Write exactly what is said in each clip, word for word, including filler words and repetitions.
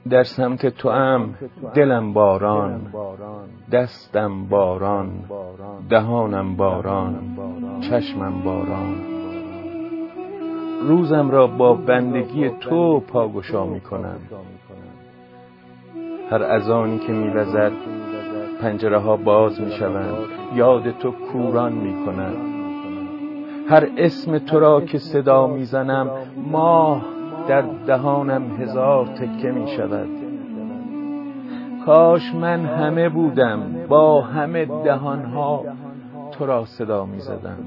در سمت تو ام دلم باران، دستم باران، دهانم باران، چشمم باران. روزم را با بندگی تو پاگشا می کنم. هر اذانی که می وزد پنجره ها باز می شوند، یاد تو کوران می کند. هر اسم تو را که صدا می زنم ماه در دهانم هزار تکه می شود. کاش من همه بودم با همه دهانها تو را صدا می زدم.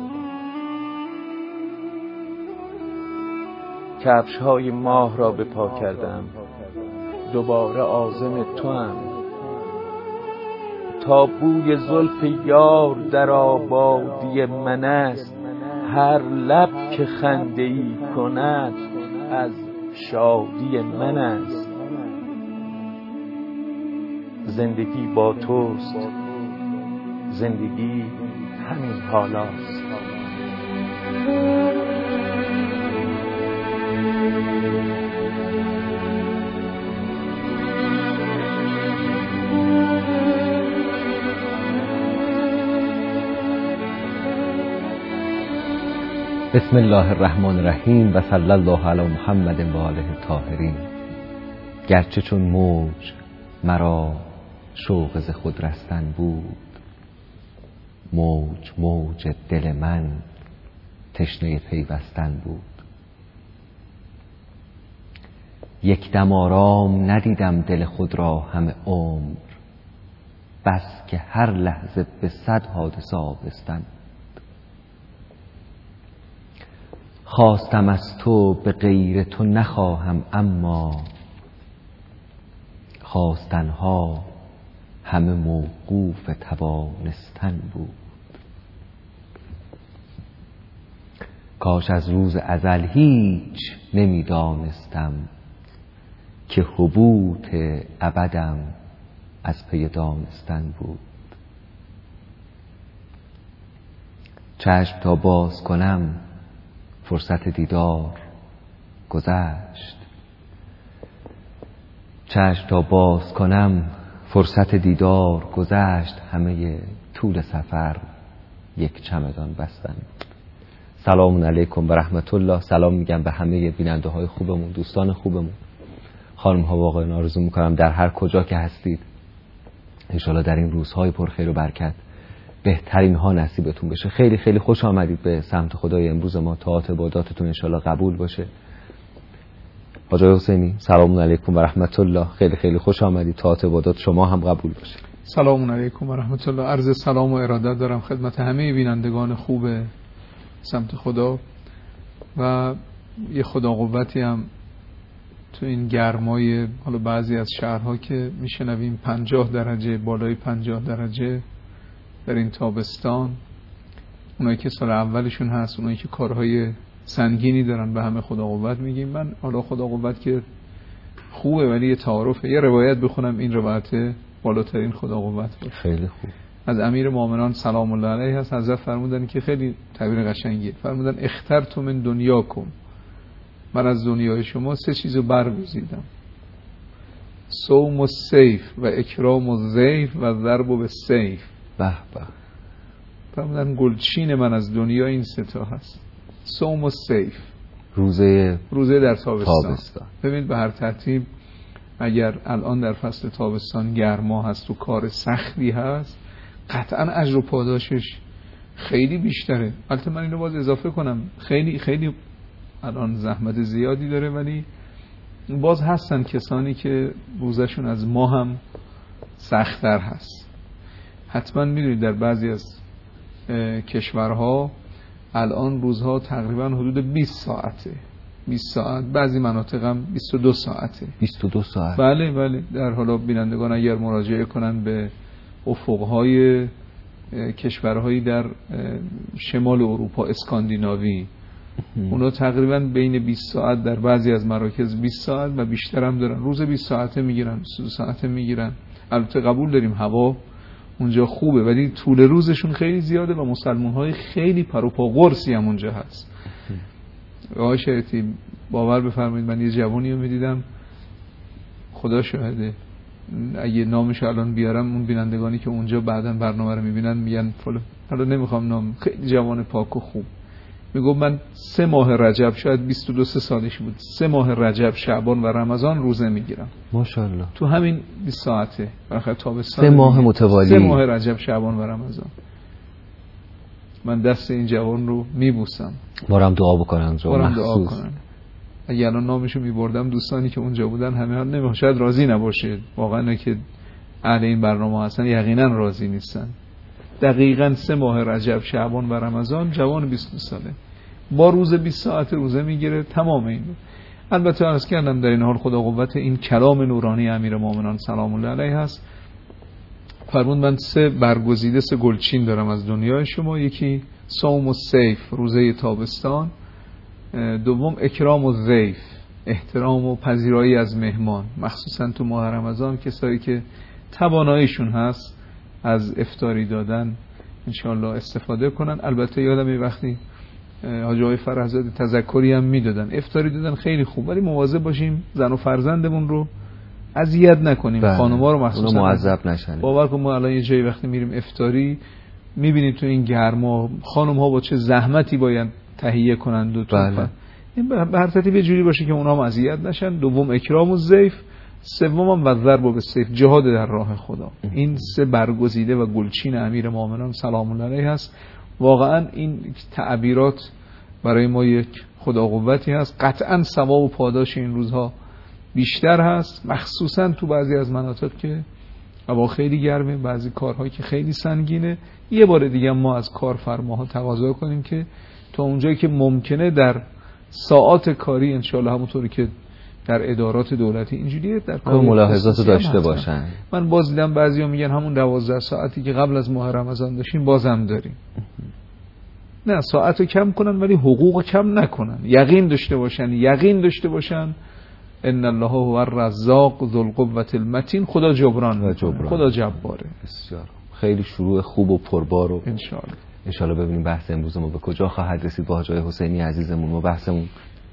کفش های ماه را به پا کردم، دوباره عازم تو ام. تا بوی زلف یار در آبادی من است، هر لب که خنده ای کند از شادی من است. زندگی با توست، زندگی همین حالاست. بسم الله الرحمن الرحیم و صلی الله علی محمد و آله الطاهرین. گرچه چون موج مرا شوق ز خود رستن بود، موج موج دل من تشنه پیوستن بود. یک دم آرام ندیدم دل خود را همه عمر، بس که هر لحظه به صد حادثه آبستن. خواستم از تو به غیر تو نخواهم، اما خواستنها همه موقوف توانستن بود. کاش از روز ازل هیچ نمیدانستم که حبوط ابدم از پی دانستن بود. چشم تا باز کنم فرصت دیدار گذشت، چشم تا باز کنم فرصت دیدار گذشت. همه طول سفر یک چمدان بستن. سلام علیکم و رحمت الله. سلام میگم به همه بیننده های خوبمون، دوستان خوبمون، خانم ها و آقایان. آرزو میکنم در هر کجا که هستید انشالله در این روزهای پرخیر و برکت بهترین ها نصیبتون بشه. خیلی خیلی خوش آمدید به سمت خدای امروز ما. طاعت عباداتتون انشالله قبول باشه. حاج حسینی سلام علیکم و رحمت الله. خیلی خیلی خوش آمدید. طاعت عبادات شما هم قبول باشه. سلام علیکم و رحمت الله. عرض سلام و ارادت دارم خدمت همه بینندگان خوب سمت خدا و یه خدا قوتی هم تو این گرمای حالا بعضی از شهرها که میشنویم پنجاه درجه، بالای پنجاه درجه در این تابستان. اونایی که سال اولشون هست، اونایی که کارهای سنگینی دارن به همه خدا قوت میگیم. من حالا خدا قوت که خوبه ولی یه تعارفه. یه روایت بخونم، این روایت بالاترین خدا قوت باشه. خیلی خوب. از امیر مومنان سلام الله علیه هست. حضرت فرمودن که خیلی تعبیر قشنگیه. فرمودن اخترتم من دنیاکم، من از دنیای شما سه چیزو برگزیدم: صوم السیف و اکرام الضیف و ضرب بالسیف. به به. فرمودن گلچین من از دنیا این سه تا هست: صوم السیف، روزه روزه در تابستان. تابستان. ببینید به هر ترتیب اگر الان در فصل تابستان گرما هست و کار سختی هست، قطعا اجر و پاداشش خیلی بیشتره. البته من اینو باز اضافه کنم، خیلی خیلی الان زحمت زیادی داره، ولی باز هستن کسانی که روزشون از ما هم سخت‌تر هست. حتما میدونید در بعضی از کشورها الان روزها تقریبا حدود بیست ساعته، بیست ساعت، بعضی مناطق هم بیست و دو ساعته. بیست و دو ساعت. بله بله. در حالا بینندگان اگر مراجعه کنن به افقهای کشورهایی در شمال اروپا، اسکاندیناوی، اونا تقریبا بین بیست ساعت، در بعضی از مراکز بیست ساعت و بیشتر هم دارن. روز بیست ساعته میگیرن، بیست و دو ساعته میگیرن. البته قبول داریم هوا اونجا خوبه، ولی طول روزشون خیلی زیاده و مسلمان های خیلی پروپا قرصی هم اونجا هست. آقای شریعتی باور بفرمایید من یه جوانی رو میدیدم خدا شاهده اگه نامش الان بیارم اون بینندگانی که اونجا بعداً برنامه رو میبینن میگن فلان، حالا نمیخوام نام، خیلی جوان پاک و خوب، میگم من سه ماه رجب، شاید بیست و دو سه سالش بود، سه ماه رجب شعبان و رمضان روزه میگیرم ماشاءالله تو همین بیست ساعته، بالاخره تابستان سه ماه متوالی، سه ماه رجب شعبان و رمضان. من دست این جوان رو میبوسم، بارم دعا بکنن، بارم دعا کنن. اگه الان نامشو میبردم دوستانی که اونجا بودن همه ها نمیخواد، شاید راضی نباشه، واقعا که اهل این برنامه هستن یقینا راضی نیستن. دقیقاً سه ماه رجب شعبان و رمضان جوان بیست و دو ساله با روز بیست ساعت روزه میگیره تمام این رو. البته عرض کردم در این حال خدا قوت این کلام نورانی امیرالمومنین سلام الله علیه هست. فرمود من سه برگزیده، سه گلچین دارم از دنیای شما، یکی صوم و سیف روزه تابستان، دوم اکرام و ضیف احترام و پذیرایی از مهمان، مخصوصا تو ماه رمضان کسایی که تواناییشون هست از افطاری دادن انشاءالله استفاده کنن. البته یادم یه وقتی حاجی آقای فرهزاده تذکری هم میدادن، افطاری دادن خیلی خوب، ولی مواظب باشیم زن و فرزندمون رو اذیت نکنیم، خانم‌ها رو مخصوصا معذب نشن. باور کن ما الان یه جایی وقتی میریم افطاری میبینید تو این گرما خانم‌ها با چه زحمتی باید تهیه کنند و بله. این به هر ترتیب یه جوری باشه که اونها هم اذیت نشن. دوم اکرام و ضیف، سوم و ضرب بالسیف جهاد در راه خدا. این سه برگزیده و گلچین امیرالمومنین سلام الله علیه هست. واقعا این تعبیرات برای ما یک خدا قوتی هست. قطعا ثواب و پاداش این روزها بیشتر هست، مخصوصا تو بعضی از مناطق که هوا خیلی گرمه، بعضی کارهایی که خیلی سنگینه. یه بار دیگه ما از کارفرماها تقاضا کنیم که تا اونجایی که ممکنه در ساعات کاری انشاءالله همونطوری که در ادارات دولتی اینجوریه در کار ملاحظات داشته باشن. من باز دیدم بعضیا میگن همون دوازده ساعتی که قبل از ماه رمضان داشتیم بازم داریم. نه، ساعتو کم کنن ولی حقوق کم نکنن. یقین داشته باشن، یقین داشته باشن ان الله هو الرزاق ذو القوة المتین. خدا جبران و جبران، خدا جباره. بسیار خیلی شروع خوب و پربار و ان شاء الله ان شاء الله ببینیم بحث امروز ما به کجا خواهد رسید با حاجی حسینی عزیزمون. و بحثمون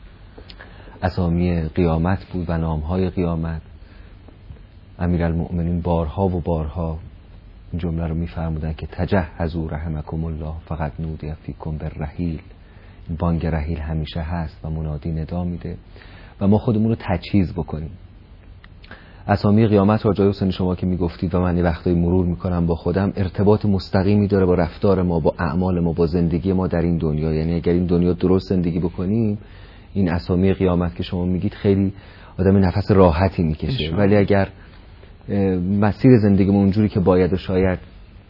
اسامی قیامت بود و نامهای قیامت. امیرالمؤمنین بارها و بارها این جمله رو میفرمودن که تجهزوا رحمکم الله فقط نودی فیکم بالرحیل. بانگ رحیل همیشه هست و منادی ندا میده و ما خودمون رو تجهیز بکنیم. اسامی قیامت رو حاجی حسینی شما که میگفتید و من یه وقتایی مرور میکنم با خودم، ارتباط مستقیمی داره با رفتار ما، با اعمال ما، با زندگی ما در این دنیا. یعنی اگر این دنیا درست زندگی بکنیم، این اسامی قیامت که شما میگید خیلی آدم نفس راحتی میکشه. ولی اگر مسیر زندگیمون اونجوری که باید و شاید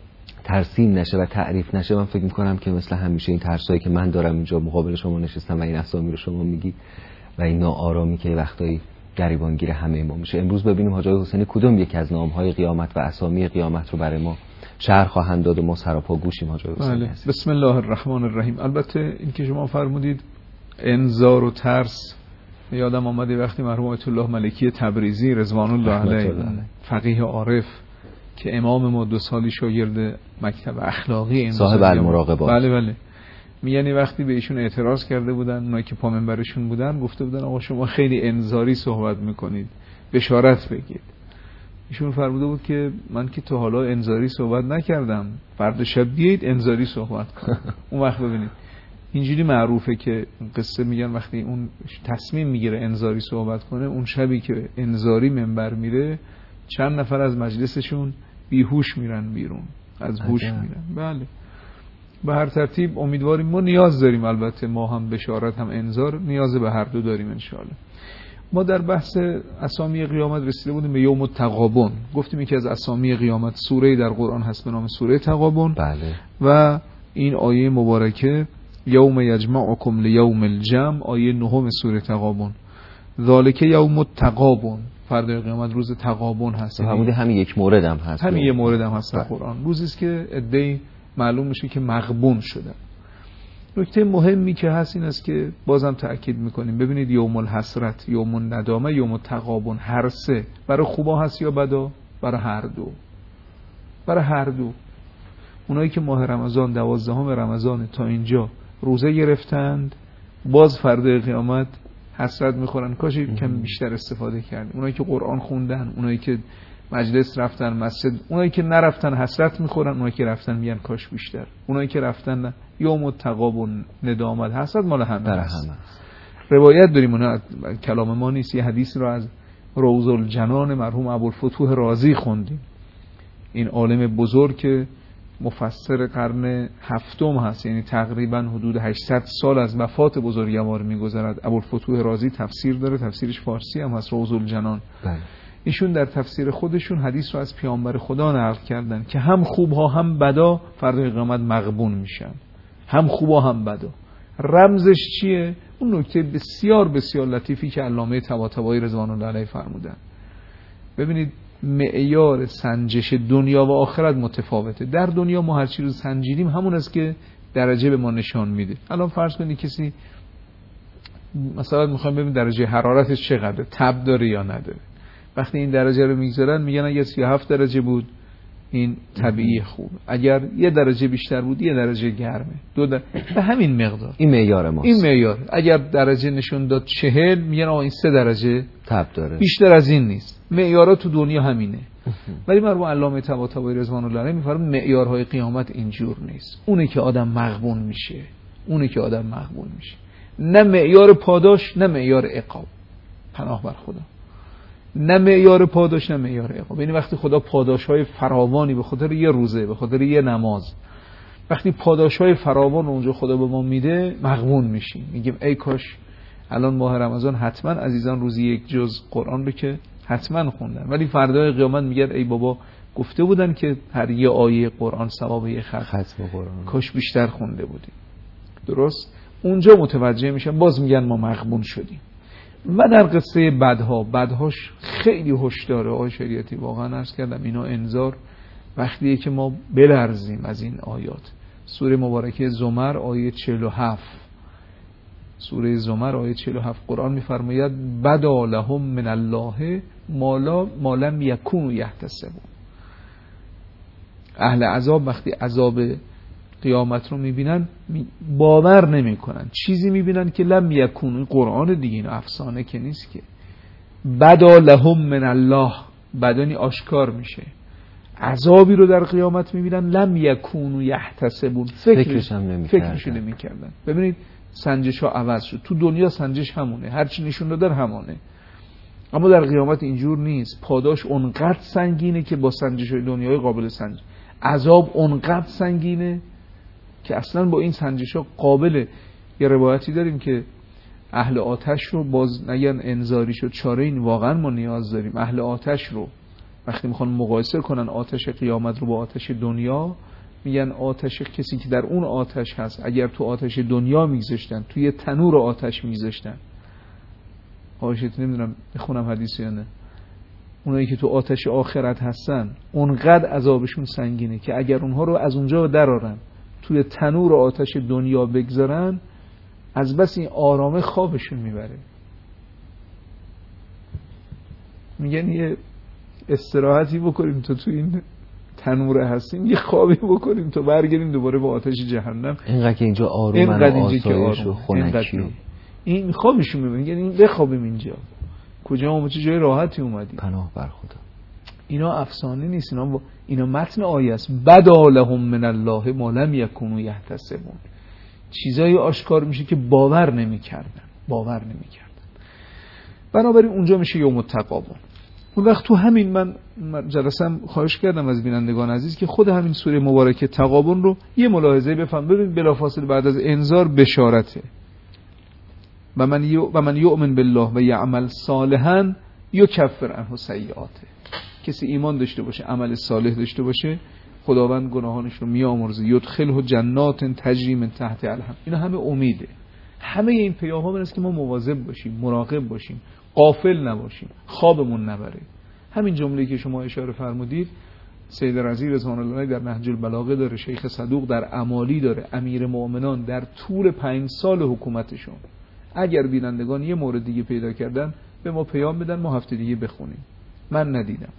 ترسیم نشه و تعریف نشه، من فکر میکنم که مثل همیشه این ترسایی که من دارم اینجا مقابل شما نشستم و این اسامی رو شما میگید و این ناآرامی که وقتایی گریبانگیر همه ما میشه. امروز ببینیم حاجی حسینی کدوم یکی از نامهای قیامت و اسامی قیامت رو برای ما شرح خواهند داد و ما سراپا گوشیم. حاجی حسینی بله. بسم الله الرحمن الرحیم. البته این که شما فرمودید انذار و ترس، یادم آمده وقتی مرحوم آیت الله ملکی تبریزی رضوان الله علیه فقیه عارف که امام ما دو سالی شاگرد مکتب اخلاقی این صاحب المراقبات، بله بله، میگن وقتی به ایشون اعتراض کرده بودن، اونایی که پا منبرشون بودن، گفته بودن آقا شما خیلی انذاری صحبت میکنید، بشارت بگید. ایشون فرموده بود که من که تا حالا انذاری صحبت نکردم، فردا شب بیایید انذاری صحبت کنم. اون وقت ببینید اینجوری معروفه که قصه میگن وقتی اون تصمیم میگیره انذاری صحبت کنه، اون شبی که انذاری منبر میره چند نفر از مجلسشون بیهوش میرن بیرون، از هوش میرن. بله، به هر ترتیب امیدواریم، ما نیاز داریم، البته ما هم بشارت هم انذار نیاز به هر دو داریم انشاءالله. ما در بحث اسامی قیامت رسیده بودیم به یوم التغابن. گفتیم یکی از اسامی قیامت سوره در قرآن هست به نام سوره تغابن. بله. و این آیه مبارکه یوم یجمعکم لیوم الجمع، آیه نهم سوره تغابن. ذالک یوم التغابن، فردا قیامت روز تغابن هست. همون همین یک مورد هم هست، همین یه مورد هم هست در قرآن. روزی است که عده‌ای معلوم میشه که مغبون شدن. نکته مهمی که هست این است که بازم تأکید میکنیم، ببینید یوم الحسرت، یوم الندامه، یوم التغابن، هر سه برای خوبا هست یا بدا؟ برای هر دو، برای هر دو. اونایی که ماه رمضان دوازدهم رمضان تا اینجا روزه گرفتند، باز فردا قیامت حسرت میخورن کاش کم بیشتر استفاده کردیم. اونایی که قرآن خوندن، اونایی که مجلس رفتن، مسجد، اونایی که نرفتن حسرت میخورن، اونایی که رفتن میگن کاش بیشتر. اونایی که رفتن یوم التغابن ندامت حسرت مال همه هست. روایت داریم، اونها کلام ما نیست، یه حدیث رو از روض الجنان مرحوم ابوالفتوح رازی خوندیم. این عالم بزرگ که مفسر قرن هفتم هست، یعنی تقریبا حدود هشتصد سال از وفات بزرگوار میگذرد. ابوالفتوح رازی تفسیر داره، تفسیرش فارسی هم هست، روض الجنان. بله. ایشون در تفسیر خودشون حدیث رو از پیامبر خدا نقل کردن که هم خوبها هم بدا فردای قیامت مغبون میشن، هم خوبها هم بدا. رمزش چیه؟ اون نکته بسیار بسیار لطیفی که علامه طباطبایی رضوان الله علیه فرمودن. ببینید معیار سنجش دنیا و آخرت متفاوته. در دنیا ما هر چیزی رو سنجیدیم همون است که درجه به ما نشان میده. الان فرض کنید کسی مثلا میخوام ببین درجه حرارتش چقدره، تب داره یا نداره. وقتی این درجه رو میگذارن میگن اگه سی و هفت درجه بود این طبیعی خوب، اگر یه درجه بیشتر بود یه درجه گرمه، دو در... به همین مقدار. این معیار ماست. این معیار. اگر درجه نشون داد چهل میگن آقا این سه درجه تب داره، بیشتر از این نیست. معیارها تو دنیا همینه. ولی مرحوم علامه طباطبایی رضوان الله علیه میفرمایند معیارهای قیامت اینجور نیست. اونه که آدم مغبون میشه، اونه که آدم مغبون میشه. نه معیار پاداش نه معیار عقاب. پناه بر خدا. نه معیار پاداش نه معیار عقاب. یعنی وقتی خدا پاداش‌های فراوانی به خاطر یه روزه، به خاطر یه نماز، وقتی پاداش‌های فراوان اونجا خدا به ما میده مغبون میشیم، میگیم ای کاش الان ماه رمضان حتما عزیزان روزی یک جز قرآن رو که حتما خوندن، ولی فردای قیامت میگن ای بابا گفته بودن که هر یه آیه قرآن ثواب یه خط ختم قرآن، کاش بیشتر خونده بودیم. درست؟ اونجا متوجه میشن، باز میگن ما مغبون شدیم. و در قصه بدها، بدهاش خیلی هشداره آقای شریعتی، واقعا عرض کردم اینا انذار وقتیه که ما بلرزیم از این آیات. سوره مبارکه زمر آیه چهل و هفت، سوره زمر آیه چهل و هفت قرآن میفرماید بدا لهم من الله ما لم یکونوا یحتسبون. اهل عذاب وقتی عذاب قیامت رو میبینن باور نمیکنن، چیزی میبینن که لم یکونوا، قرآن دیگه، این افسانه که نیست که. بدا لهم من الله، بدانی آشکار میشه. عذابی رو در قیامت میبینن لم یکونوا یحتسبون، فکرش هم نمیکردن. فکرش نمیکردن. ببینید سنجش ها عوض شد. تو دنیا سنجش همونه، هر چی نشون داد همونه، اما در قیامت اینجور نیست. پاداش اونقدر سنگینه که با سنجش های دنیای قابل سنج، عذاب اونقدر سنگینه که اصلا با این سنجش ها قابله. یه روایتی داریم که اهل آتش رو باز نگن انذاری شد، چاره این واقعا ما نیاز داریم. اهل آتش رو وقتی میخوان مقایسه کنن آتش قیامت رو با آتش دنیا، میگن آتش کسی که در اون آتش هست اگر تو آتش دنیا میگذاشتن، توی تنور آتش میگذاشتن، آشت نمیدونم بخونم حدیث یا نه، اونایی که تو آتش آخرت هستن اونقدر عذابشون سنگینه که اگر اونها رو از اونجا درارن توی تنور آتش دنیا بگذارن، از بس این آرامه خوابشون میبره. میگن یه استراحتی بکنیم تو تو این تنور هستیم، یه خوابی بکنیم تو برگردیم دوباره با آتش جهنم. اینقدر که اینجا آرومن و آسایش و خنکی، این خوابشون میبره. میگن این بخوابیم اینجا، کجا ما چه جای راحتی اومدیم. پناه بر خدا. اینا افسانه نیست، اینا با... اینا متن آیه است. بدا لهم من الله ما لم یکونوا یحتسبون. چیزایی آشکار میشه که باور نمیکردن، باور نمیکردن. بنابراین اونجا میشه یوم التغابن. اون وقت تو همین من جلسم خواهش کردم از بینندگان عزیز که خود همین سوره مبارکه تغابن رو یه ملاحظه بفهم. ببین بلافاصله بعد از انذار بشارته. و من یو و من یؤمن بالله و یعمل صالحا یکفر عنه سیئاته. کسی ایمان داشته باشه، عمل صالح داشته باشه، خداوند گناهانش رو میامرزه. یدخله جنات تجری من تحت الانهار. اینا همه امیده. همه این پیام‌ها برای است که ما مواظب باشیم، مراقب باشیم، غافل نباشیم، خوابمون نبره. همین جمله‌ای که شما اشاره فرمودید سید رضی رضوان الله در نهج البلاغه داره، شیخ صدوق در اعمالی داره، امیر مؤمنان در طول پنج سال حکومتشون. اگر بینندگان یه مورد دیگه پیدا کردن به ما پیام بدن، ما هفته دیگه بخونیم. من ندیدم.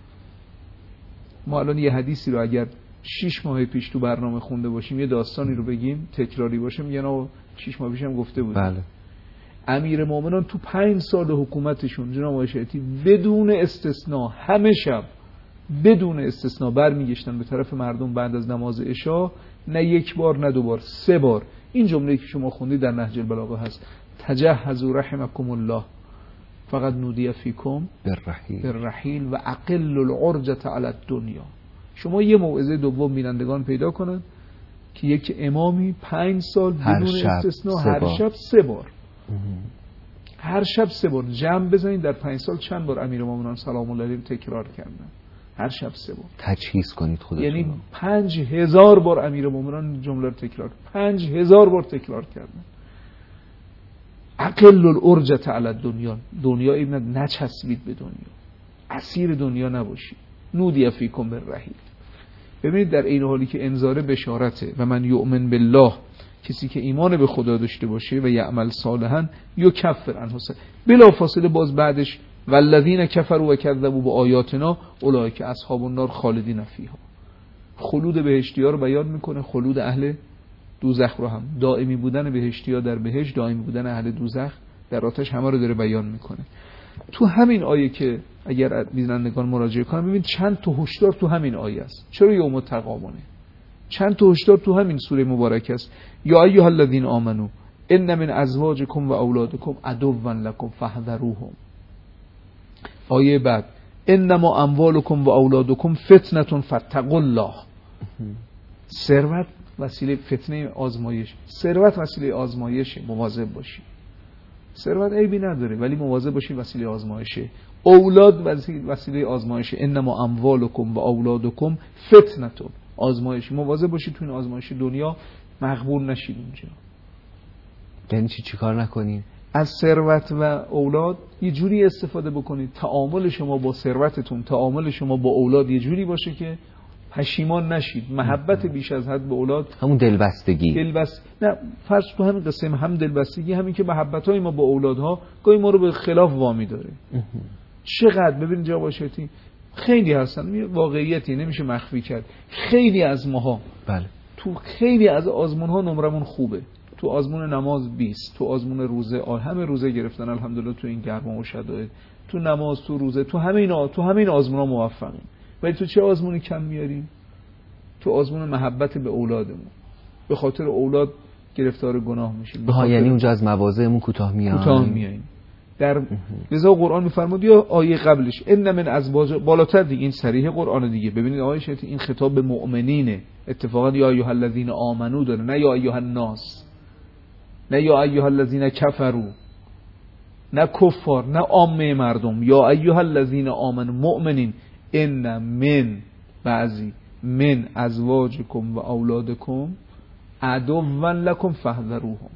ما الان یه حدیثی رو اگر شش ماه پیش تو برنامه خونده باشیم، یه داستانی رو بگیم تکراری باشه، میگن آقا شش ماه پیشم گفته بود. بله. امیر مومنان تو پنج سال حکومتشون جناب آقای شیعتی بدون استثناء همه شب بدون استثناء برمیگشتن به طرف مردم بعد از نماز عشا، نه یک بار نه دو بار، سه بار این جمله‌ای که شما خوندید در نهج البلاغه هست، تجهزوا رحمکم الله فقط نودی فیکم بالرحیل بالرحیل و اقل العرجة علی الدنیا. شما یه موعظه دوم بینندگان پیدا کنن که یک امامی پنج سال بدون استثناء هر شب سه بار هر شب سه بار جمع بزنید در پنج سال چند بار امیرالمومنین سلام الله علیه تکرار کردن، هر شب سه بار. تجهیز کنید خودتون، یعنی پنج هزار بار امیرالمومنین جمله رو تکرار، پنج هزار بار تکرار کردن. اقل العرجة علی الدنیا، دنیا این نچسبید به دنیا، اسیر دنیا نباشید. نودی فیکم بالرحیل. ببینید در این حالی که انذار بشارته و من یؤمن بالله، کسی که ایمان به خدا داشته باشه و یعمل صالحا یکفر عنه، بلا فاصله باز بعدش والذین کفروا و کذبوا بآیاتنا اولئک اصحاب النار خالدین فیها. خلود بهشتی‌ها رو بیان میکنه، خلود اهل دوزخ رو هم، دائمی بودن بهشتی‌ها در بهشت، دائمی بودن اهل دوزخ در آتش، همه رو داره بیان میکنه. تو همین آیه که اگر بینندگان مراجعه کنن ببینید چند تا هشدار تو همین آیه است. چرا یوم التغابنه؟ چند تا هشدار تو همین سوره مبارک است. یا ایها الذین آمنو ان من ازواجکم و اولادکم عدوا لکم فاحذروهم. آیه بعد انما اموالکم و اولادکم فتنه فاتقوا الله. ثروت وسیله فتنه آزمایش، ثروت وسیله آزمایشه، مواظب باشید. ثروت عیبی نداره ولی مواظب باشید وسیله آزمایشه. اولاد وسیله آزمایشه. انما اموالکم و اولادکم فتنه، آزمایش، مواظب باشید تو این آزمایش دنیا مغبون نشید اونجا. یعنی چی چیکار نکنین؟ از ثروت و اولاد یه جوری استفاده بکنید تعامل شما با ثروتتون، تعامل شما با اولاد یه جوری باشه که پشیمان نشید. محبت بیش از حد به اولاد، همون دلبستگی، دلبست نه فرض تو همین قسم هم دلبستگی، همین که محبت‌های ما با اولادها گاهی ما رو به خلاف وامی داره. چقدر ببینید جا باشید خیلی هستن، واقعیتی نمیشه مخفی کرد. خیلی از ماها بله تو خیلی از آزمون‌ها نمرمون خوبه. تو آزمون نماز بیست، تو آزمون روزه آه همه روزه گرفتن الحمدلله تو این گرما و شدائد، تو نماز، تو روزه، تو همه اینا، تو همه این آزمون‌ها موفقیم. ولی تو چه آزمونی کم میاریم؟ تو آزمون محبت به اولادمون. به خاطر اولاد گرفتار گناه میشیم. ها یعنی اونجا از مواضعمون کوتاه میایم. کوتاه میایم. در لذا قرآن میفرماد یا آیه قبلش ان من ازواج، بالاتر دیگه این صریح قرآن دیگه. ببینید آیه شیطان این خطاب به مؤمنینه. اتفاقا یا ایها الذین آمنو داره، نه یا ایها الناس، نه یا ایها الذین کفروا، نه کفار، نه عامه مردم. یا ایها الذین آمنو، مؤمنین. ان من، بعضی، من ازواجکم و اولادکم عدوا لکم فاحذروهم.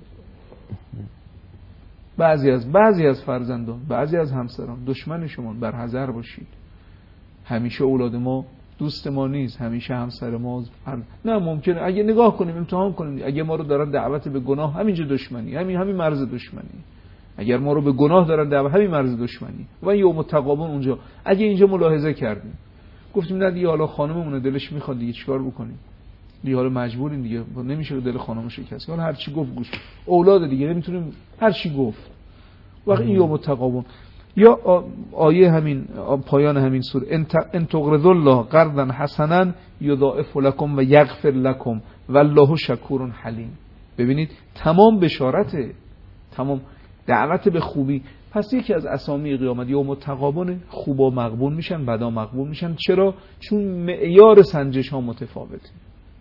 بعضی از بعضی از فرزندان، بعضی از همسران دشمن شما، بر حذر باشید. همیشه اولاد ما دوست ما نیست، همیشه همسر ما فرد. نه ممکنه اگه نگاه کنیم امتحان کنیم، اگه ما رو دارن دعوت به گناه، همینجا دشمنی، همین همین مرز دشمنی. اگر ما رو به گناه دارن دعوت، همین مرز دشمنی. و یوم التغابن اونجا اگه اینجا ملاحظه کردیم گفتیم نه دیگه حالا خانممون دلش میخواد دیگه چیکار بکنیم؟ دیگه حالا مجبوریم دیگه، نمیشه دل خانمو شکست. حالا هر چی گفت گوش. اولاد دیگه نمیتونیم هر چی گفت. وقتی این یوم التغابن یا آیه همین پایان همین سوره ان تقرضوا الله قرضا حسنا یضاعف لكم و یغفر لكم والله شکور حلیم. ببینید تمام بشارته، تمام دعوت به خوبی. پس یکی از اسامی قیامت یوم التغابن، خوبا مغبون میشن، بدا مغبون میشن. چرا؟ چون معیار سنجش ها متفاوته.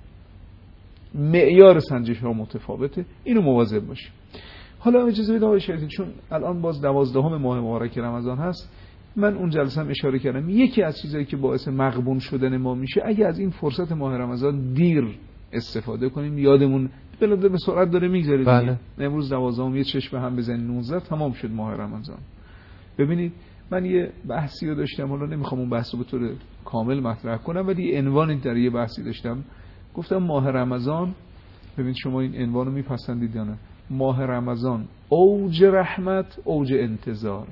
معیار سنجش ها متفاوته. اینو مواظب باشید. حالا اجازه بدید آقای شریعتی، چون الان باز دوازدهم ماه مبارک رمضان هست، من اون جلسه هم اشاره کردم یکی از چیزایی که باعث مغبون شدن ما میشه اگه از این فرصت ماه رمضان دیر استفاده کنیم، یادمون بلاده به سرعت داره میگذره. بله. امروز دوازدهم، یه چشم هم بزنید نوزده تمام شد ماه رمضان. ببینید من یه بحثی رو داشتم، حالا نمیخوام اون بحث رو به طور کامل مطرح کنم ولی عنوانی در یه بحثی داشتم، گفتم ماه رمضان، ببینید شما این عنوانو میپسندید یا نه، ماه رمضان اوج رحمت، اوج انتظار.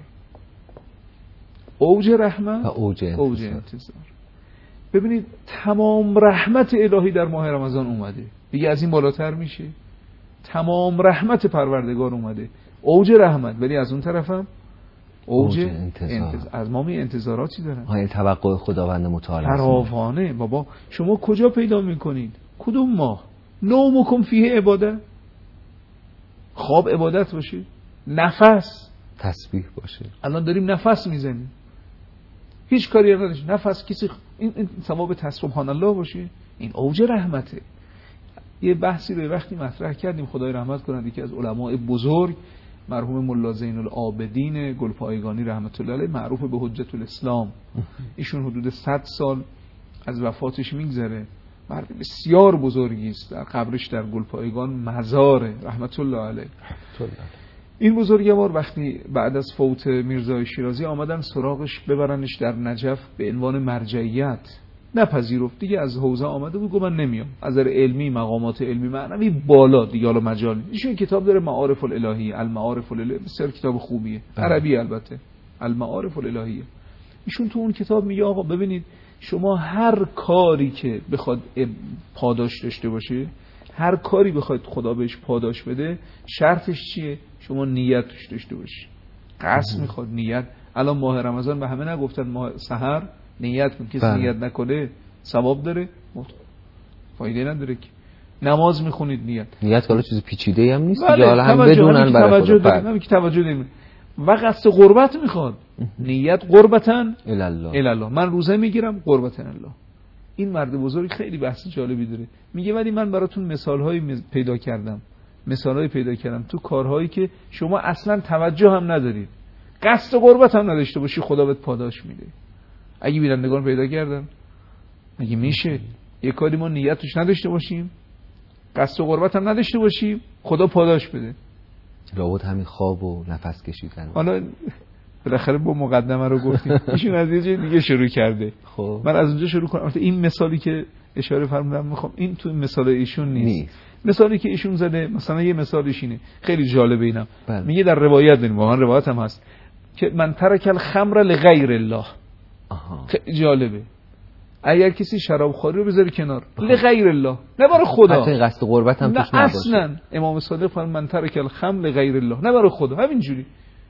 اوج رحمت، اوج انتظار. اوج انتظار. ببینید تمام رحمت الهی در ماه رمضان اومده، دیگه از این بالاتر میشه؟ تمام رحمت پروردگار اومده. اوج رحمت، ولی از اون طرفم اوج انتظار. انتظار. از ما می انتظاراتی دارن. های توقع خداوند متعال فراوانه. بابا شما کجا پیدا میکنید؟ کدوم ماه؟ نومکم فیه عباده، خواب عبادت باشه، نفس تسبیح باشه. الان داریم نفس میزنیم، هیچ کاری هم نداشت، نفس کسی این, این ثواب سبحان الله باشه، این اوج رحمته. یه بحثی رو وقتی مطرح کردیم، خدای رحمت کنند، یکی از علماء بزرگ مرحوم ملا زین العابدین گلپایگانی رحمت الله علیه، معروف به حجت الاسلام، ایشون حدود صد سال از وفاتش میگذره، مرد بسیار بزرگی است، در قبرش در گلپایگان مزاره رحمت الله علیه. این بزرگوار وقتی بعد از فوت میرزای شیرازی آمدن سراغش ببرنش در نجف به عنوان مرجعیت، نپذیرفت دیگه، از حوزه آمده بود، گفت من نمیام، از نظر علمی مقامات علمی معنوی بالا دیگه، حالا مجال. ایشون کتاب داره معارف الالهیه، المعارف الالهیه، بسیار کتاب خوبیه، عربی البته، المعارف الالهیه. ایشون تو اون کتاب میگه آقا ببینید شما هر کاری که بخواد پاداش داشته باشه، هر کاری بخواید خدا بهش پاداش بده، شرطش چیه؟ شما نیت توش داشته باشی. قصد میخواد نیت. الان ماه رمضان به همه نگفتن ماه سحر نیت کن، کسی نیت نکنه ثواب داره؟ فایده نداره که. نماز میخونید نیت. نیت حالا چیز پیچیده‌ای هم نیست دیگه، حالا هم بدونن برای توجه داریم، همین که توجه داریم. و قصد قربت میخواد. نیت قربتن الله. الله. من روزه میگیرم قربتن الله. این مرد بزرگ خیلی بحث جالبی داره. میگه ولی من براتون مثال‌هایی پیدا کردم. مثال‌هایی پیدا کردم تو کارهایی که شما اصلا توجه هم ندارید. قصد قربت هم نداشته باشی، خدا بهت پاداش میده. اگه بینندگان پیدا کردن، مگه میشه یه کاری ما نیتش نداشته باشیم، قصد قربت هم نداشته باشیم، خدا پاداش بده؟ لابد همین خواب و نفس کشیدن. حالا بالاخره با مقدمه رو گفتیم، ایشون از یه جای دیگه شروع کرده. خب من از اونجا شروع کنم. این مثالی که اشاره فرمودم میخوام، این تو مثال ایشون نیست. نیست. مثالی که ایشون زده مثلا یه مثالش اینه، خیلی جالبه اینم. بله. میگه در روایت داریم، واقعا روایت هم هست، که من ترک الخمر لغیر الله. آها. خیلی جالبه. اگر کسی شراب خوری رو بذاره کنار، لغیر الله، نه برای خدا، حتی قصد قربت هم توش نه نباشه. اصلا امام صادق فرمود من ترک الخمر لغیر الله، نه برای خدا، همینجوری.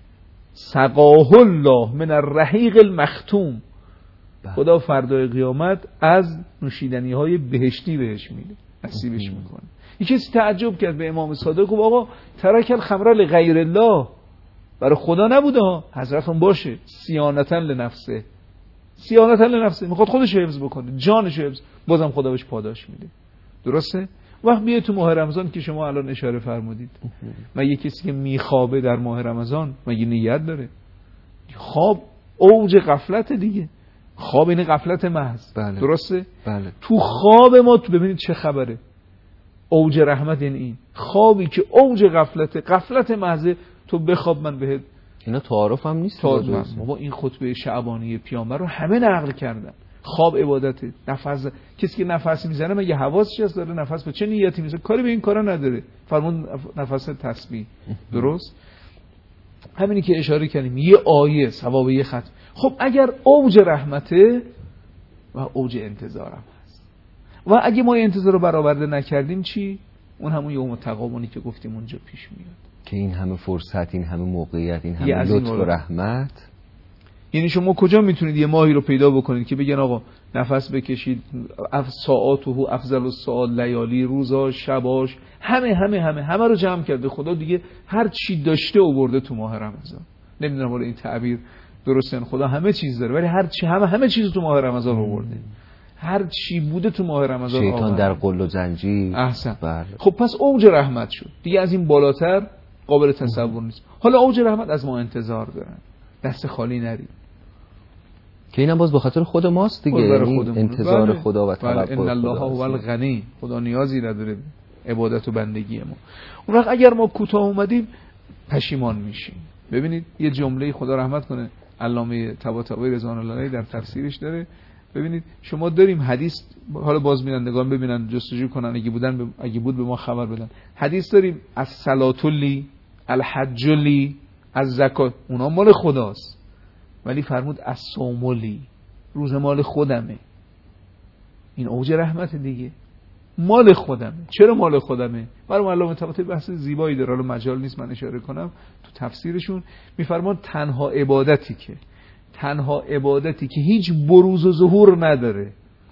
سقاه الله من الرحیق المختوم. خدا فردای قیامت از نوشیدنی های بهشتی بهش میده، نصیبش میکنه. یه کسی تعجب کرد به امام صادق، گفت آقا ترک الخمر لغیر الله، برای خدا نبوده ها. حضرتون باشه صیانتا لنفسه، صیانتا لنفسه، میخواد خودش حفظ بکنه، جانش حفظ، بازم خدا بهش پاداش میده. درسته؟ وقت میاد تو ماه رمضان که شما الان اشاره فرمودید، مگه کسی که میخوابه در ماه رمضان مگه نیت داره؟ خواب اوج غفلت دیگه، خواب این غفلت محض. بله. درسته؟ بله. تو خواب ما تو ببینید چه خبره. اوج رحمت یعنی این خوابی که اوج غفلت، غفلت محض، تو بخواب من بهت. اینا تعارف هم نیست. بابا این خطبه شعبانی پیامبر رو همه نقل کردن. خواب عبادته، نفس، کسی که نفس میزنه مگه حواسش هست داره نفس به چه نیتی میزنه؟ کاری به این کارا نداره. فرمون نفس تسبیح. درست؟ همینی که اشاره کردیم، یه آیه ثواب یه ختم. خب اگر اوج رحمته و اوج انتظارم هست، و اگه ما انتظار رو برآورده نکردیم چی؟ اون همون یوم تغابنی که گفتیم اونجا پیش میاد، که این همه فرصت، این همه موقعیت، این همه لطف و رحمت. یعنی شما کجا میتونید یه ماهی رو پیدا بکنید که بگن آقا نفس بکشید، اف ساعات و افضل الساعات، لیالی، روزا، شباش، همه همه همه همه رو جمع کرده خدا دیگه، هر چی داشته آورده تو ماه رمضان. نمیدونم ولی این تعبیر درسته، خدا همه چیز داره ولی هر چی همه همه چیز تو ماه رمضان آورده، هر چی بوده تو ماه رمضان آورده. شیطان در قل و زنجیر. احسن. بله. خب پس اوج رحمت شد دیگه، از این بالاتر قابل تصور نیست. حالا اوج رحمت از ما انتظار دارن، دست خالی نریم، که اینم باز به خاطر خود ماست دیگه، یعنی انتظار بله. خدا و توقع ان الله هو الغنی، خدا نیازی نداره عبادت و بندگی ما. اون وقت اگر ما کوتاه اومدیم پشیمان میشیم. ببینید یه جمله خدا رحمت کنه علامه طباطبایی رضوان الله علیه در تفسیرش داره، ببینید شما داریم حدیث، حالا باز بینندگان ببینن جستجو کنن، اگه بودن ب... اگه بود به ما خبر بدن. حدیث داریم از صلات لی، الحج لی، از زکات، اونا مال خداست، ولی فرمود از صوم لی، روزه مال خودمه. این اوج رحمت دیگه. مال خودمه. چرا مال خودمه؟ برای علامه طباطبایی بحث زیبایی داره، حالا مجال نیست من اشاره کنم. تو تفسیرشون میفرمان تنها عبادتی که تنها عبادتی که هیچ بروز و ظهور نداره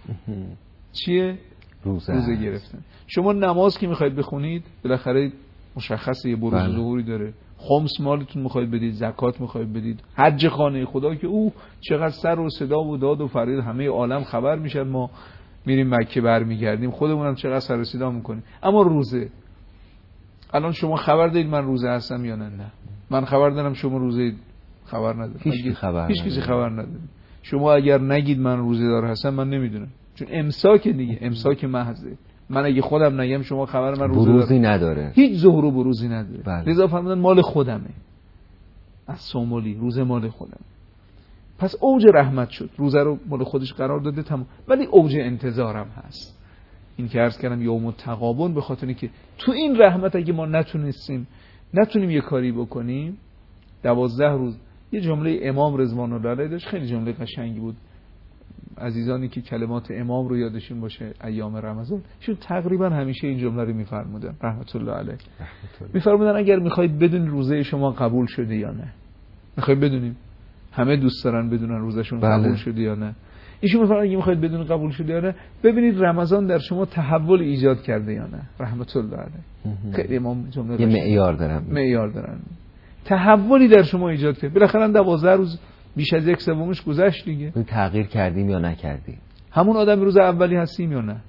چیه؟ روزه, روزه گرفتن. شما نماز که میخواید بخونید بالاخره مشخصه یه بروز و ظهوری داره. خمس مالتون میخواید بدید، زکات میخواید بدید، حج خانه خدا که او چقدر سر و صدا و داد و فریاد همه عالم خبر میشن، ما میریم مکه برمیگردیم خودمون هم چقدر سر و صدا میکنیم. اما روزه، الان شما خبر دارید من روزه هستم یا نه؟ نه. من خبر دارم، شما روزه خبر ندارم. هیچ خبر هیچ کسی خبر نداره. شما اگر نگید من روزه دار هستم من نمیدونم، چون امساک دیگه، امساک محضه. من اگه خودم نگم شما خبر من روزه بروزی نداره، هیچ ظهور و بروزی نداره. بله. لذا فرمودن مال خودمه، از سومولی روزه مال خودم. پس اوج رحمت شد، روزه رو مال خودش قرار داده تمام. ولی اوج انتظارم هست، این که عرض کردم یوم التغابن، به خاطر اینکه تو این رحمت اگه ما نتونستیم نتونیم یه کاری بکنیم، دوازده روز. یه جمله امام رضوان الله علیه داشت، خیلی جمله قشنگی بود. عزیزانی که کلمات امام رو یادشون باشه ایام رمضان، شون تقریبا همیشه این جمله رو میفرمودن رحمت الله علیه. میفرمودن اگر میخواید بدون روزه شما قبول شده یا نه، میخواید بدونیم، همه دوست دارن بدونن روزشون بله. قبول شده یا نه. ایشون میفرمودن اگه میخواید بدون قبول شده یا نه، ببینید رمضان در شما تحول ایجاد کرده یا نه. رحمت الله علیه. خیلی امام جمله یه معیار دارن، معیار دارن. تحولی در شما ایجاد کرد. بالاخره دوازده روز بیش از یک سومش گذشت دیگه. تغییر کردیم یا نکردیم؟ همون آدم روز اولی هستیم یا نه؟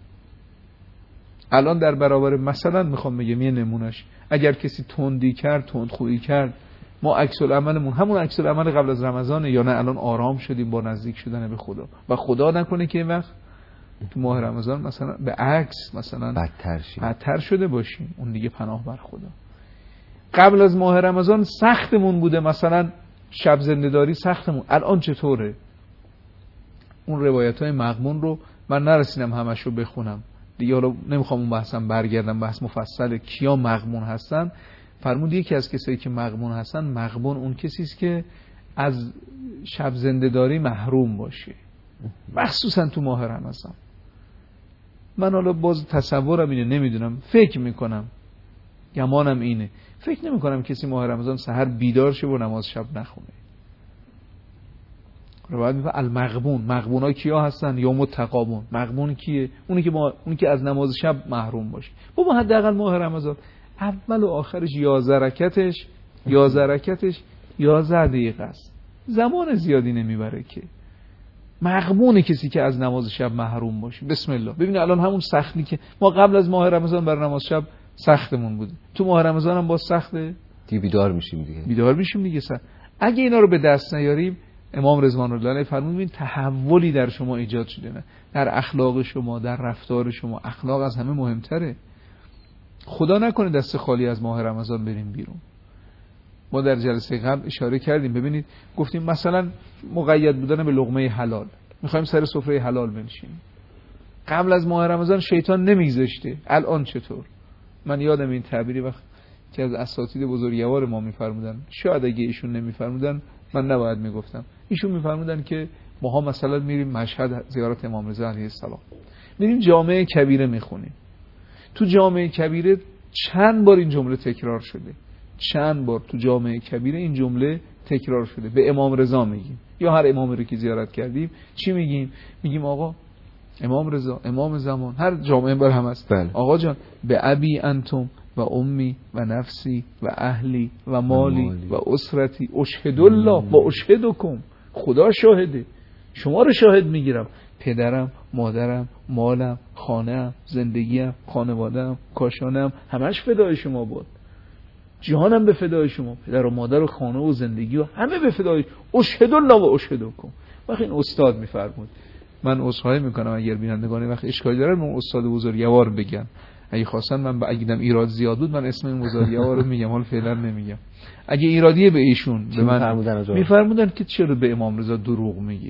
الان در برابر مثلا میخوام بگم یه نمونش، اگر کسی تندی کرد، تندخویی کرد، ما عکس العملمون همون عکس العمل قبل از رمضانه یا نه الان آرام شدیم با نزدیک شدن به خدا؟ و خدا نکنه که این وقت تو ماه رمضان مثلا به عکس مثلا بدتر شیم، بدتر شده باشیم. اون دیگه پناه بر خدا. قبل از ماه رمضان سختمون بوده، مثلا شب زنده‌داری سختمون، الان چطوره؟ اون روایت‌های مغمون رو من نرسیدم همش رو بخونم دیگه، حالا نمیخوام اون بحثم برگردم، بحث مفصل کیا مغمون هستن. فرمود یکی از کسایی که مغمون هستن، مغمون اون کسی است که از شب زنده‌داری محروم باشه، مخصوصا تو ماه رمضان. من حالا باز تصورم اینه، نمیدونم، فکر میکنم، گمانم اینه، فکر نمی کنم کسی ماه رمضان سحر بیدار شه و نماز شب نخونه. روایت میگه المغبون، مغبونا کیا هستن؟ یوم التغابن. مغبون کیه؟ اونی که ما اونی که از نماز شب محروم باشه. بابا حداقل ماه رمضان اول و آخرش یازده رکعتش یازده رکعتش یازده دقیقه است، زمان زیادی نمیبره که. مغبون کسی که از نماز شب محروم باشه. بسم الله. ببین الان همون سختی که ما قبل از ماه رمضان بر نماز شب سختمون بوده، تو ماه رمضان هم با سخته دیگه، بیدار میشیم دیگه بیدار میشیم دیگه سر. اگه اینا رو به دست نیاریم، امام رضوان الله علیه فرمود این تحولی در شما ایجاد شده، نه در اخلاق شما، در رفتار شما. اخلاق از همه مهمتره. خدا نکنه دست خالی از ماه رمضان بریم بیرون. ما در جلسه قبل اشاره کردیم، ببینید گفتیم مثلا مقید بودن به لقمه حلال، میخوایم سر سفره حلال بنشینیم. قبل از ماه رمضان شیطان نمیگذاشته، الان چطور؟ من یادم این تعبیری وقت که از اساتید بزرگوار ما میفرمودن، شاید اگه ایشون نمیفرمودن من نباید میگفتم. ایشون میفرمودن که ماها مثلا میریم مشهد زیارت امام رضا علیه السلام، میریم جامع کبیره میخونیم. تو جامع کبیره چند بار این جمله تکرار شده، چند بار تو جامع کبیره این جمله تکرار شده. به امام رضا میگیم، یا هر امامی رو که زیارت کردیم چی میگیم؟ میگیم آقا امام رضا، امام زمان، هر جامعه بر هم هست. بله. آقا جان به ابی انتم و امی و نفسی و اهلی و مالی و اسرتی اشهد الله و اشهدکم، خدا شاهده، شما رو شاهد میگیرم، پدرم، مادرم، مالم، خانه‌ام، زندگیم، خانواده‌ام، کاشانم، همش فدای شما بود، جهانم به فدای شما، پدر و مادر و خانه و زندگی و همه به فدای اشهد الله و اشهدکم. وقتی این استاد میفرمود، من عذرخواهی میکنم اگر بینندگان وقت اشکالی دارن، من استاد بزرگوار بگم، اگه خواستن من به اگه ایراد زیاد بود من اسم این بزرگوار رو میگم، حالا فعلا نمیگم. اگه ایرادیه به ایشون به من میفرمودن که چرا به امام رضا دروغ میگی؟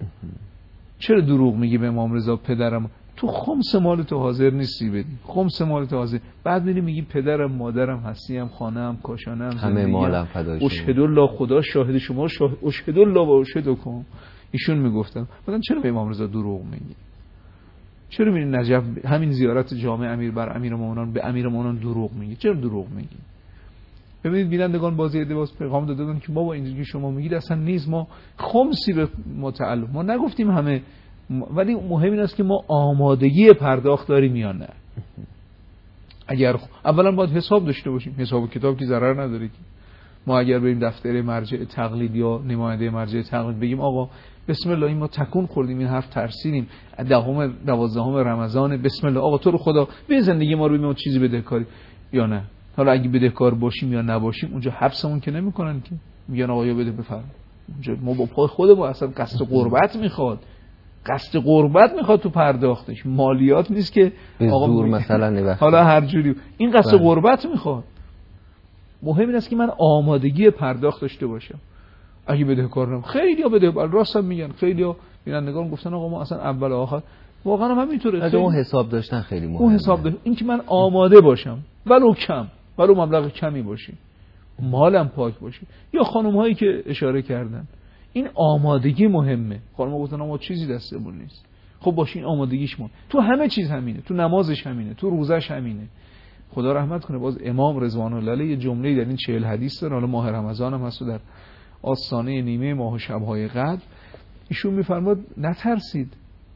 چرا دروغ میگی به امام رضا؟ پدرم تو خمس مال تو حاضر نیستی بدی، خمس مال تو حاضر، بعد میری میگی پدرم، مادرم، هستیم، خانه‌ام، کاشانم، همه مالم فدای شما، اشهد الله، خدا شاهد شما، شاهد اشهد الله و اشهدکم. ایشون میگفتن مثلا چرا به امام رضا دروغ میگی؟ چرا میری نجف همین زیارت جامع امیر بر امیرالمومنین به امیرالمومنین دروغ میگی؟ چرا دروغ میگی؟ ببینید بینندگان بازی عده باز پیغام دادن که بابا اینجوری که شما میگید اصلا نیست، ما خمسی به متعلق ما نگفتیم همه، ولی مهم این است که ما آمادگی پرداخت داریم یا نه. اگر اولا باید حساب داشته باشیم، حساب کتاب که ضرر نداره که ما اگر بریم دفتر مرجع تقلید یا نماینده مرجع تقلید بگیم آقا بسم الله این ما تکون خوردیم این حرف ترسیدیم دهم دوازدهم رمضان بسم الله آقا تو رو خدا به زندگی ما رو ببین چیزی بدهکاری یا نه. حالا اگه بدهکار باشیم یا نباشیم اونجا حبسمون که نمیکنن که، میگن آقا یا بده بفرم. اونجا ما با پای خودمون اصلا قصد قربت میخواد، قصد قربت میخواد تو پرداختش، مالیات نیست که آقا زور مثلا حالا هر جوری این قصد قربت میخواد. مهم این است که من آمادگی پرداخت داشته باشم. اگه بدهکارم خیلی‌ها بدهکار راستم میگن، خیلی‌ها بینندگان گفتن آقا ما اصلا اول و آخر واقعا هم همینطوره. خیلی اون حساب داشتن خیلی مهمه. اون حساب داشتن این که من آماده باشم ولو کم، ولو مبلغ کمی باشه، مالم پاک باشه. یا خانم هایی که اشاره کردن این آمادگی مهمه. خانم گفتن ما چیزی دستمون نیست. خب باشه این آمادگیش مون. تو همه چیز همینه، تو نمازش همینه، تو روزش همینه. خدا رحمت کنه باز امام رضوان الله علیه یه جمله‌ای در این چهل حدیث داره، حالا ماه رمضان هم هست و در آستانه نیمه ماه و شب‌های قدر ایشون میفرماد نترسید،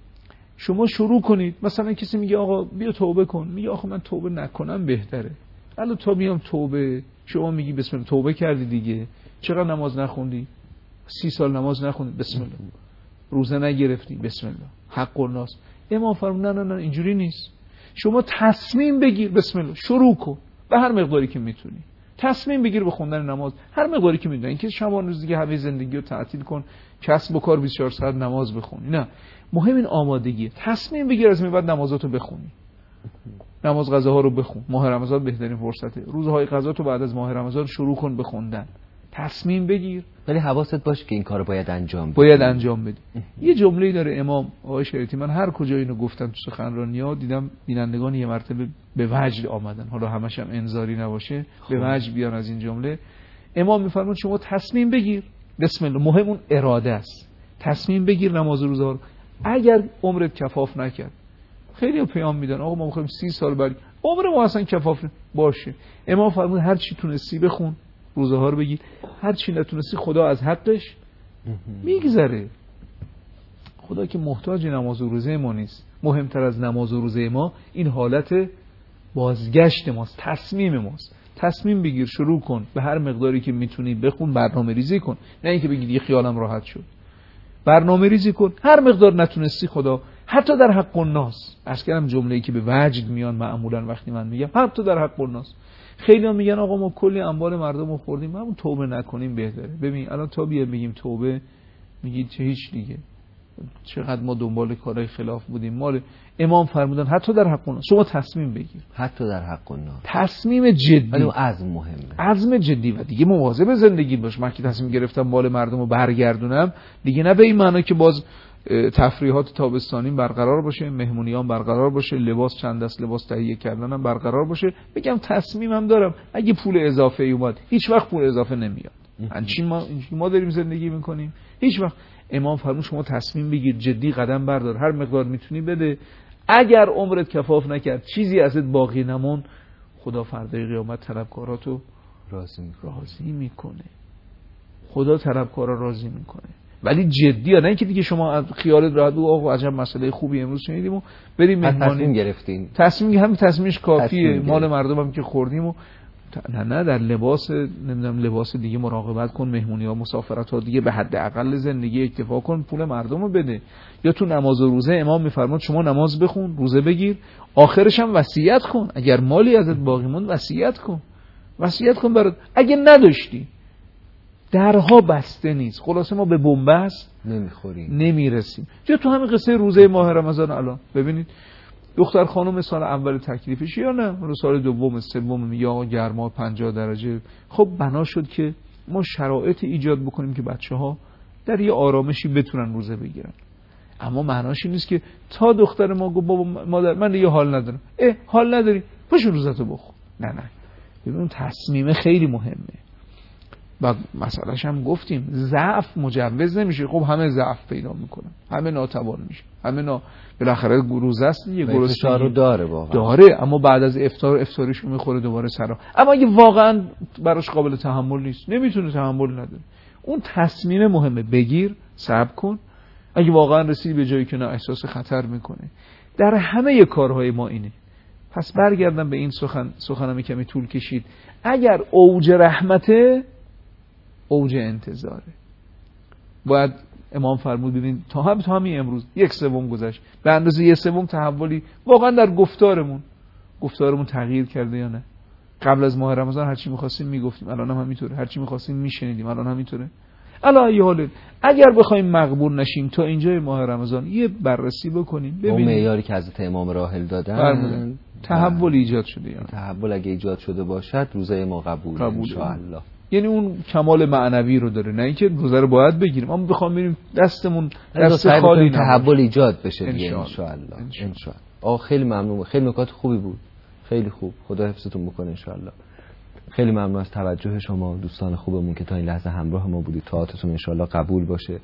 شما شروع کنید. مثلا کسی میگه آقا بیا توبه کن، میگه آخه من توبه نکنم بهتره. الان تا میام توبه، شما میگی بسم الله توبه کردی دیگه، چقدر نماز نخوندی؟ سی سال نماز نخوندی، بسم الله. روزه نگرفتی، بسم الله. حق الناس. امام فرمود نه نه نه اینجوری نیست. شما تصمیم بگیر، بسم الله شروع کن به هر مقداری که میتونی. تصمیم بگیر به خوندن نماز هر مقداری که میدونی. اینکه شبان روز دیگه همه زندگی رو تعطیل کن، کسب و کار بیست و چهار ساعت نماز بخونی، نه. مهم این آمادگیه. تصمیم بگیر از این بعد نمازاتو بخونی. نماز قضاها رو بخون. ماه رمضان بهترین فرصته. روزهای قضا تو بعد از ماه رمضان شروع کن به خوندن. تصمیم بگیر، ولی حواست باشه که این کارو باید انجام بدی. باید انجام بدی. یه جمله‌ای داره امام آقای شریعتی، من هر کجا اینو گفتم تو سخنرانی‌ها دیدم بینندگان یه مرتبه به وجد آمدن، حالا همش هم انذاری نباشه به وجد بیان از این جمله. امام میفرماد شما تصمیم بگیر، بسم الله. مهم اون اراده است. تصمیم بگیر نماز و روزه رو اگر عمرت کفاف نکرد. خیلی پیام میدن آقا ما می‌خوایم سی سال بعد عمر ما اصلا کفاف باشه. امام فرمود هر چی تونستی بخون، روزه ها رو بگیر، هر چی نتونستی خدا از حقش میگذره. خدا که محتاج نماز و روزه ما نیست. مهمتر از نماز و روزه ما این حالت بازگشت ماست، تصمیم ماست. تصمیم بگیر، شروع کن، به هر مقداری که میتونی بخون، برنامه ریزی کن. نه اینکه بگید یه خیالم راحت شد. برنامه ریزی کن، هر مقدار نتونستی خدا، حتی در حق الناس. عرض کردم جمله‌ای که به وجد میان معمولا وقتی من میگم حتی در حق الناس. خیلی ها میگن آقا ما کلی اموال مردم رو خوردیم، همون توبه نکنیم بهتره. ببین الان تا بیا بگیم توبه میگید چه هیچ دیگه، چقدر ما دنبال کارهای خلاف بودیم. مال امام فرمودن حتی در حق الناس شما تصمیم بگیر، حتی در حق الناس تصمیم جدی، ولی عزم مهمه، عزم جدی و دیگه مواظب زندگی باش. من که تصمیم گرفتم مال مردم رو برگردونم دیگه، نه به این معنی که باز تفریحات تابستانی برقرار باشه، مهمونیام برقرار باشه، لباس چند دست لباس تهیه کردنم برقرار باشه، بگم تصمیمم دارم اگه پول اضافه اومد. هیچ وقت پول اضافه نمیاد. انچین ما ما داریم زندگی میکنیم هیچ وقت. امام فرمود شما تصمیم بگیر، جدی قدم بردار، هر مقدار میتونی بده. اگر عمرت کفاف نکرد، چیزی ازت باقی نمون، خدا فردای قیامت طلبکاراتو راضی میکنه. راضی میکنه. خدا طلبکارا راضی میکنه. ولی جدیه، نه اینکه دیگه شما خیالت راحت بود آقا عجب مسئله خوبی امروز شنیدیم و بریم مهمانی تصمیم گرفتین. تصمیم همین تصمیمش کافیه. تصمیم مال مردم هم که خوردیم و نه نه در لباس نمیدونم لباس دیگه مراقبت کن، مهمونی‌ها مسافرت‌ها دیگه به حد اقل زندگی اکتفا کن، پول مردم رو بده. یا تو نماز و روزه امام میفرماد شما نماز بخون، روزه بگیر، آخرش هم وصیت کن. اگر مالی ازت باقی موند وصیت کن، وصیت کن برات. اگه نداشتی درها بسته نیست. خلاصه ما به بنبست نمیخوریم، نمیرسیم. یا تو همین قصه روزه ماه رمضان الان ببینید دختر خانم سال اول تکلیفش یا نه سال دوم سوم یا گرما پنجاه درجه، خب بنا شد که ما شرایط ایجاد بکنیم که بچه‌ها در یه آرامشی بتونن روزه بگیرن. اما معناش این نیست که تا دختر ما گفت بابا مادر من دیگه حال ندارم، اه حال نداری پاشو روزتو بخور. نه نه، ببین تصمیم خیلی مهمه. و مسئلهش هم گفتیم ضعف مجوز نمیشه. خب همه ضعف پیدا میکنن، همه ناتوان میشه، همه نا بالاخره گروزه است دیگه، گرسنگی رو داره واقعا داره، اما بعد از افطار افطاریشو میخوره دوباره سرا. اما اگه واقعا براش قابل تحمل نیست، نمیتونه تحمل نداره، اون تصمیم مهمه، بگیر، صبر کن. اگه واقعا رسیدی به جایی که نه احساس خطر میکنه، در همه کارهای ما اینه. پس برگردم به این سخن، سخنم کمی طول کشید. اگر اوج رحمته، اوج انتظاره. باید امام فرمود ببین تا هم تا همین امروز یک سوم گذشت، به اندازه یک سوم تحولی واقعا در گفتارمون گفتارمون تغییر کرده یا نه؟ قبل از ماه رمضان هر چی می‌خواستیم میگفتیم، الان هم همینطوره. هر چی می‌خواستیم میشنیدیم، الان همینطوره. الان ای حال اگر بخوایم مقبول نشیم تا اینجای ماه رمضان یه بررسی بکنیم ببینیم اون معیاری که حضرت امام راحل دادن تحول ایجاد شده یا نه. تحول اگه ایجاد شده باشد روزه ما قبول ان شاء الله. یعنی اون کمال معنوی رو داره، نه اینکه روزه رو باید بگیریم اما بخوام بریم دستمون دست خالی تحول ایجاد بشه دیگه ان شاء الله. ان شاء الله. آ خیلی ممنون، خیلی نکات خوبی بود، خیلی خوب. خدا حفظتون بکنه ان شاء الله. خیلی ممنون از توجه شما دوستان خوبمون که تا این لحظه همراه ما بودید. طاعتتون ان شاء الله قبول باشه.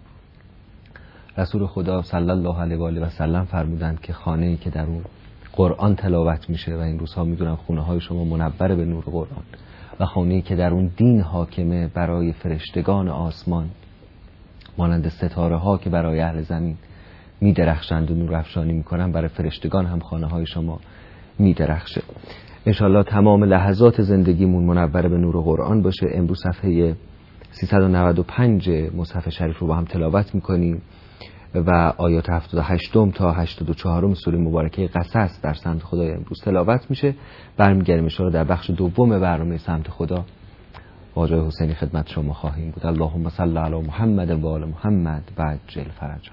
رسول خدا صلی الله علیه و آله و سلم فرمودند که خانه‌ای که در اون قرآن تلاوت میشه و این روزها میدونم خونه های شما منور به نور قرآن و خانه‌ای که در اون دین حاکمه برای فرشتگان آسمان مانند ستاره ها که برای اهل زمین میدرخشند و نور افشانی میکنن، برای فرشتگان هم خانه های شما میدرخشه. انشالله تمام لحظات زندگیمون منور به نور قرآن باشه. امروز صفحه سیصد و نود و پنج مصحف شریف رو با هم تلاوت میکنیم و آیات هفتاد و هشت تا هشتاد و چهار سوره مبارکه قصص در سمت خدای امروز تلاوت میشه. برمیگردیم انشالله در بخش دوم برنامه سمت خدا با جای حسینی خدمت شما خواهیم بود. اللهم صل علی محمد و آل محمد و عجل فرجا.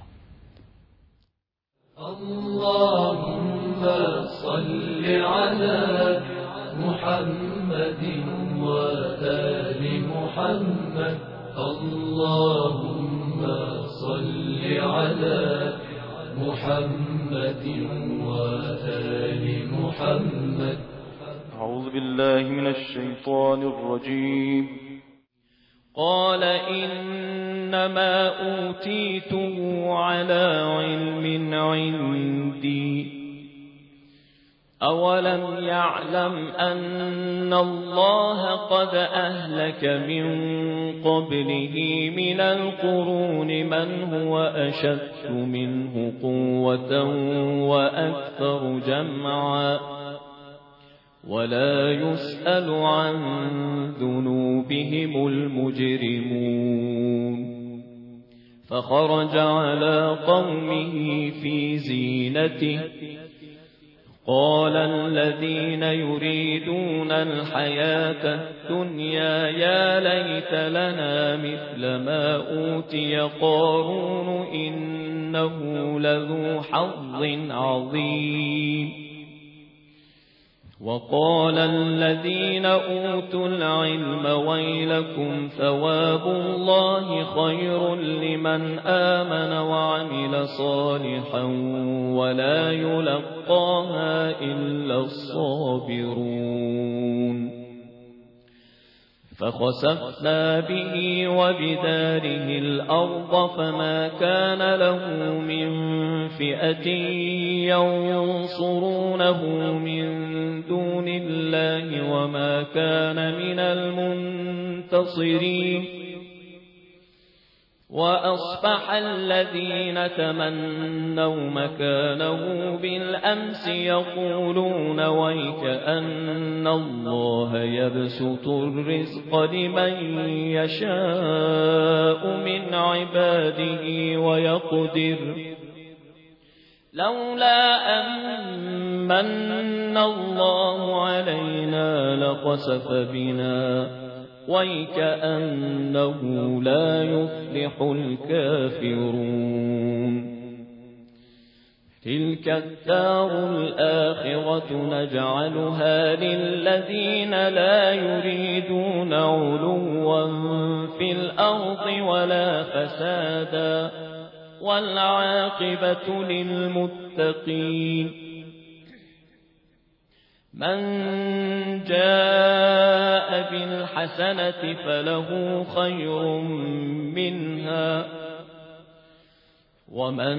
اللهم صل على محمد وآل محمد. اللهم صل على محمد وآل محمد. أعوذ بالله من الشيطان الرجيم. قال إنما أوتيته على علم عندي أولم يعلم أن الله قد أهلك من قبله من القرون من هو أشد منه قوة وأكثر جمعا ولا يسأل عن ذنوبهم المجرمون. فخرج على قومه في زينته قال الذين يريدون الحياة الدنيا يا ليت لنا مثل ما أوتي قارون إنه لذو حظ عظيم. وقال الذين أوتوا العلم ويلكم ثواب الله خير لمن آمن وعمل صالحا ولا يلقاها إلا الصابرون. فخسفنا به وبداره الأرض فما كان له من فئة ينصرونه من دون الله وما كان من المنتصرين. وأصبح الذين تمنوا مكانه بالأمس يقولون ويكأن الله يبسط الرزق لمن يشاء من عباده ويقدر لولا أمن الله علينا لخسف بنا ويكأنه لا يفلح الكافرون. تلك الدار الآخرة نجعلها للذين لا يريدون علوا في الأرض ولا فسادا والعاقبة للمتقين. من جاء بالحسنة فله خير منها ومن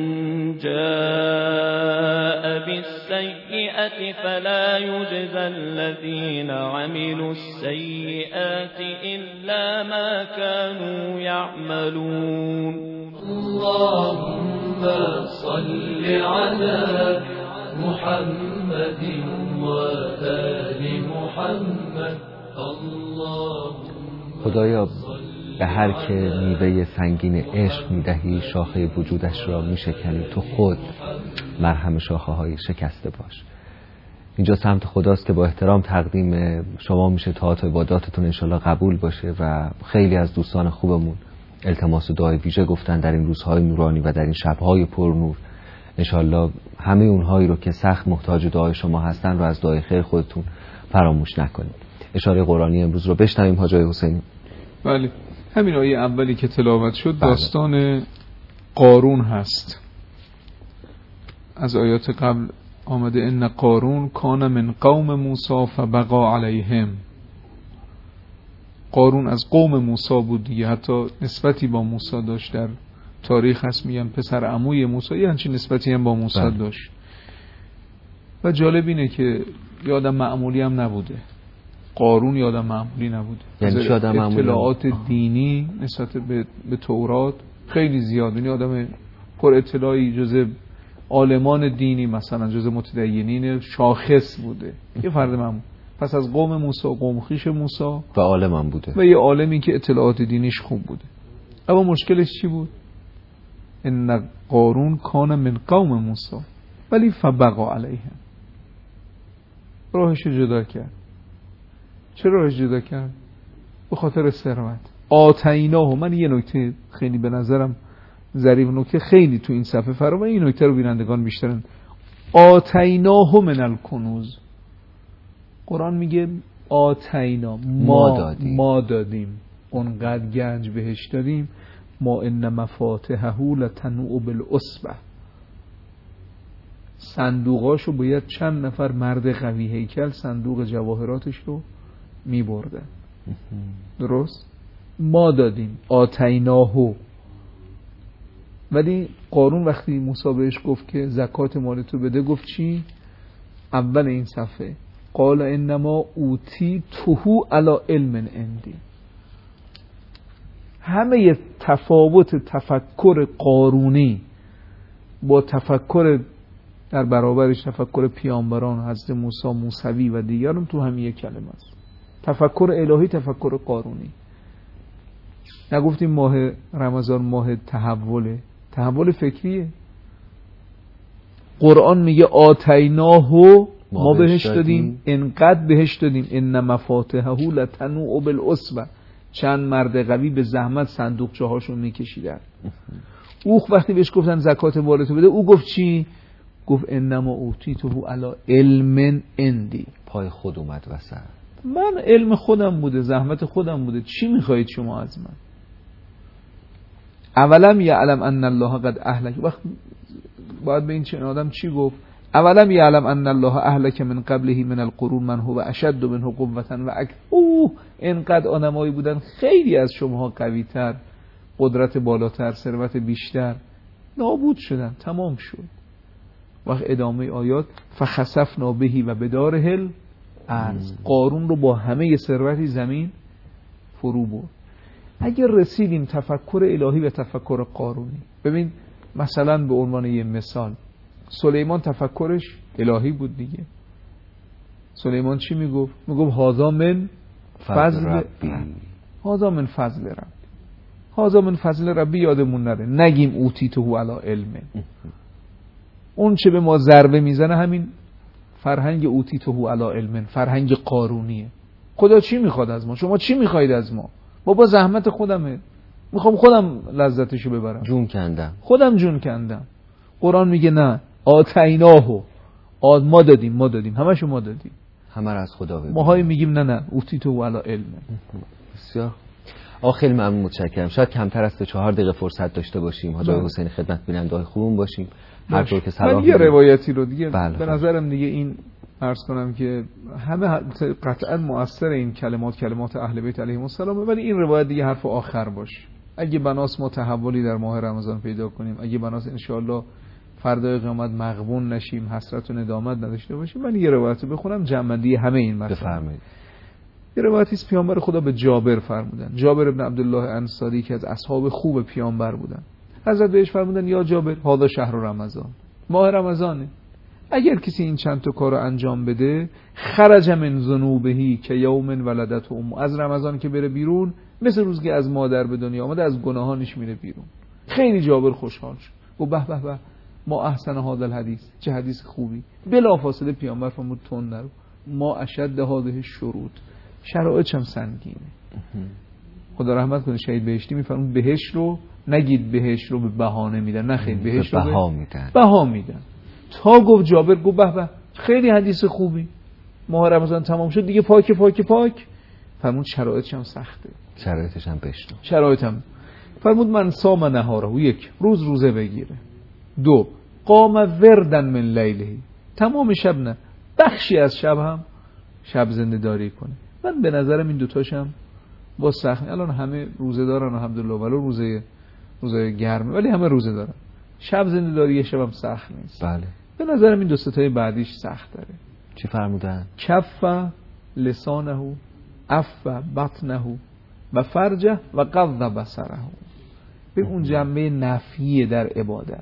جاء بالسيئة فلا يجزى الذين عملوا السيئات إلا ما كانوا يعملون. اللهم صل على محمد وآل محمد. اللهم خدایا به هر که میوه سنگین عشق میدهی شاخه وجودش را میشکنی، تو خود مرهم شاخه های شکسته باش. اینجا سمت خداست که با احترام تقدیم شما میشه طاعات و عباداتتون انشالله قبول باشه و خیلی از دوستان خوبمون التماس و دعای ویژه گفتن در این روزهای نورانی و در این شبهای پر نور. انشالله همه اونهایی رو که سخت محتاج دعای شما هستن رو از دعای خیر خودتون فراموش نکنید. اشاره قرآنی امروز رو بشنویم حاج حسینی. بله، همین آیه اولی که تلاوت شد داستان قارون هست. از آیات قبل آمده ان قارون کان من قوم موسی فبغى علیهم. قارون از قوم موسی بود دیگه، حتی نسبتی با موسی داشت. در تاریخ هست میگن پسر عموی موسی، یه همچین نسبتی هم با موسی بله. داشت. و جالب اینه که یه آدم معمولی هم نبوده. قارون یه آدم معمولی نبوده. یعنی اطلاعات دینی نسبت به, به تورات خیلی زیاد. یعنی آدم پر اطلاعی، جزء عالمان دینی، مثلا جزء متدینین شاخص بوده. یه فرد معمول. پس از قوم موسی، قوم خویش موسی و عالم هم بوده و یه عالمی که اطلاعات دینیش خوب بوده. اما مشکلش چی بود؟ ان قارون کان من قوم موسی ولی فبغى علیهم. راهش جدا کرد. چرا راهش جدا کرد؟ به خاطر ثروت. آتیناه. من یه نکته خیلی به نظرم ظریف، نکته خیلی تو این صفحه فرا، و این نکته رو بینندگان بیشترن. آتیناه من الکنوز. قرآن میگه آتینا، ما, ما دادیم ما دادیم اونقدر گنج بهش دادیم. ما ان مفاتحه لتنوء بالعصبه. صندوقاشو باید چند نفر مرد قوی هیکل صندوق جواهراتش رو می بردن. درست؟ ما دادیم آتیناهو. ولی قارون وقتی موسی بهش گفت که زکات مال تو بده، گفت چی؟ اول این صفحه قال انما اوتی توهو علی علم عندی. همه تفاوت تفکر قارونی با تفکر در برابرش تفکر پیامبران حضرت موسی، موسوی و دیگران تو همین یک کلمه است. تفکر الهی، تفکر قارونی. نگفتیم ماه رمضان ماه تحوله، تحول فکریه. قرآن میگه آتیناهو، ما بهش دادیم، انقدر بهش دادیم. ان مفاتحه لتنوء بالعصبه. چند مرد قوی به زحمت صندوقچه هاشون میکشیدن. او وقتی بهش گفتن زکات مالتو بده، او گفت چی؟ گفت انما اوتیته علی علم عندی. پای خود اومد وسط. من علم خودم بوده، زحمت خودم بوده، چی میخواید شما از من؟ اولم یعلم ان الله قد اهلک. وقت باید به این چنین آدم چی گفت؟ اولم یعلم ان الله اهلک من قبله من القرون من هو اشد منه قوة و اکثر. اوه اینقدر آدمایی بودن خیلی از شماها قوی تر، قدرت بالاتر، ثروت بیشتر، نابود شدن، تمام شد. وقت ادامه آیات فخسفنا بهی و بداره الارض. قارون رو با همه ثروتی زمین فرو برد. اگر رسیدیم تفکر الهی و تفکر قارونی، ببین مثلا به عنوان یه مثال سلیمان تفکرش الهی بود دیگه. سلیمان چی میگفت؟ میگفت هذا من فضل ربی، هذا من فضل ربی، هذا من فضل ربی. یادمون نره نگیم اوتیته علی علم. اون چه به ما ضربه میزنه همین فرهنگ اوتیته علی علم، فرهنگ قارونیه. خدا چی میخواد از ما؟ شما چی میخواید از ما؟ بابا زحمت خودمه، میخوام خودم لذتشو ببرم، جون کندم، خودم جون کندم. قرآن میگه نه، آتیناهو، آد ما دادیم، ما دادیم، همشو ما دادیم، همه را از خدا ببینیم. ماهای میگیم نه نه اوتیتو علی علم. بسیار آخیل ممنون، متشکرم. شاید کمتر از چهار دقیقه فرصت داشته باشیم حاج حسین خدمت بیننده های خوبم باشیم. هر طور که سلام من یه روایتی رو دیگه بله. به نظرم دیگه این عرض کنم که همه قطعا مؤثر این کلمات کلمات اهل بیت علیهم السلام، ولی این روایت دیگه حرف آخر باش. اگه بناس ما تحولی در ماه رمضان پیدا کنیم، اگه بناس انشاءالله فردای قیامت مغبون نشیم، حسرت و ندامت نداشته باشیم، من یه روایت رو بخونم جمع‌بندی همه این مطلب. بفرمایید. یه روایتی است پیامبر خدا به جابر فرمودن، جابر ابن عبدالله انصاری که از اصحاب خوب پیامبر بودن، حضرت بهش فرمودن یا جابر هذا شهر رمضان، ماه رمضانه، اگر کسی این چند تا کارو انجام بده خرج من ذنوبه که یوم ولدته ام، از رمضان که بره بیرون مثل روزی که از مادر به دنیا آمده از گناهانش میره بیرون. خیلی جابر خوشحال شد، گفت به به به ما احسن هذا الحدیث، چه حدیث خوبی. بلافاصله پیامبر فرمود تون نرو، ما اشد هذه شروط، شرایطش هم سنگینه. خدا رحمت کنه شهید بهشتی میفرمود بهش رو نگید بهش رو به بهانه میدن، نه خیر بهش رو بها میدن، بها میدن. تا گفت جابر گفت به به خیلی حدیث خوبی، ماه رمضان تمام شد دیگه پاک پاک پاک. فرمود شرایطش هم سخته، شرایطش هم بشنو، شرایطم. فرمود من صام نهاره، یک روز روزه بگیره، دو قام وردن من لیله، تمام شب نه بخشی از شب هم شب زنده داری کنه. من به نظرم این دوتاشم با سخت، الان همه روزه دارن الحمدلله، ولی روزه روزه گرمه ولی همه روزه دارن، شب زنده داری یه شب هم سخت نیست. بله به نظرم این دو ستای بعدیش سخت داره. چی فرمودن؟ کف لسانه، عف بطنه و فرجه و قض بصره. به اون جنبه نفیه در عبادت،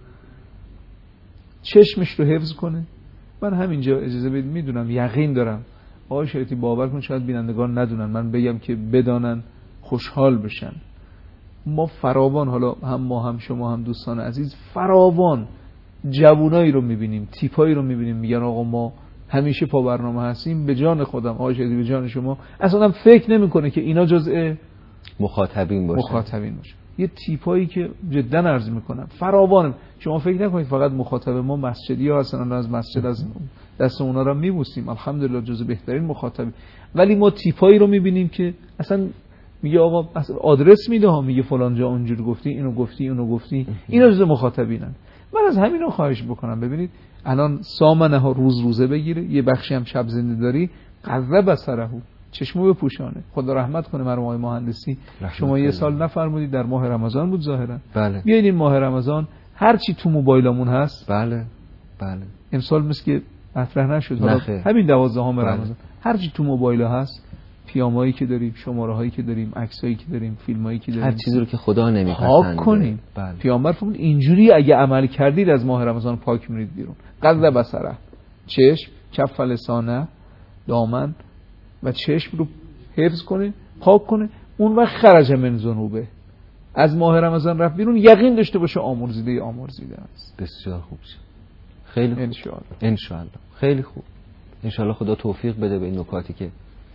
چشمش رو حفظ کنه. من همینجا اجازه بدید، میدونم یقین دارم آقای شریعتی باور کن شاید بینندگان ندونن، من بگم که بدانن خوشحال بشن. ما فراوان، حالا هم ما هم شما هم دوستان عزیز، فراوان جوونایی رو میبینیم، تیپایی رو میبینیم میگن آقا ما همیشه پا برنامه هستیم. به جان خودم آقای شریعتی به جان شما اصلا هم فکر نمیکنه که اینا جزء مخاطبین باشه، مخاطبین باشه. یه تیپایی که جدا عرض میکنم فراوان، شما فکر نکنید فقط مخاطب ما مسجدی ها هستن، از مسجد از دست اونا رو میبوسیم الحمدلله جزء بهترین مخاطبین، ولی ما تیپایی رو میبینیم که اصلا میگه آقا اصلا آدرس میده ها، میگه فلان جا اونجوری گفتی، اینو گفتی اونو گفتی، اینا جزء مخاطبینن. من از همینا خواهش بکنم ببینید الان سامنه ها روز روزه بگیره، یه بخشی هم شب زنده داری، قذب بصره، چشمو بپوشانه. خدا رحمت کنه مرحوم آقای مهندسی، شما یه سال نفرمودید در ماه رمضان بود ظاهرا، بله بیاین این ماه رمضان هر چی تو موبایلمون هست، بله بله امسال مثل که مطرح نشد، حالا همین دوازدهم بله. رمضان هر چی تو موبایل هست، پیامایی که داریم، شماره هایی که داریم، عکسایی که داریم، فیلمایی که داریم، هر چیزی رو که خدا نمیپسنده پاک کنیم. بله. پیامبر فرمود اینجوری اگه عمل کردید از ماه رمضان پاک میرید بیرون. قذ بصره، چشم، کف لسانه، دامن و چشم رو حفظ کنه، پاک کنه. اون وقت خرج من ذنوبه، از ماه رمضان رفت بیرون، یقین داشته باشه آمرزیده آمرزیده است. بسیار خوب شد، خیلی خوب. انشاءالله انشاءالله خیلی خوب. انشاءالله خدا توفیق بده به این نکاتی که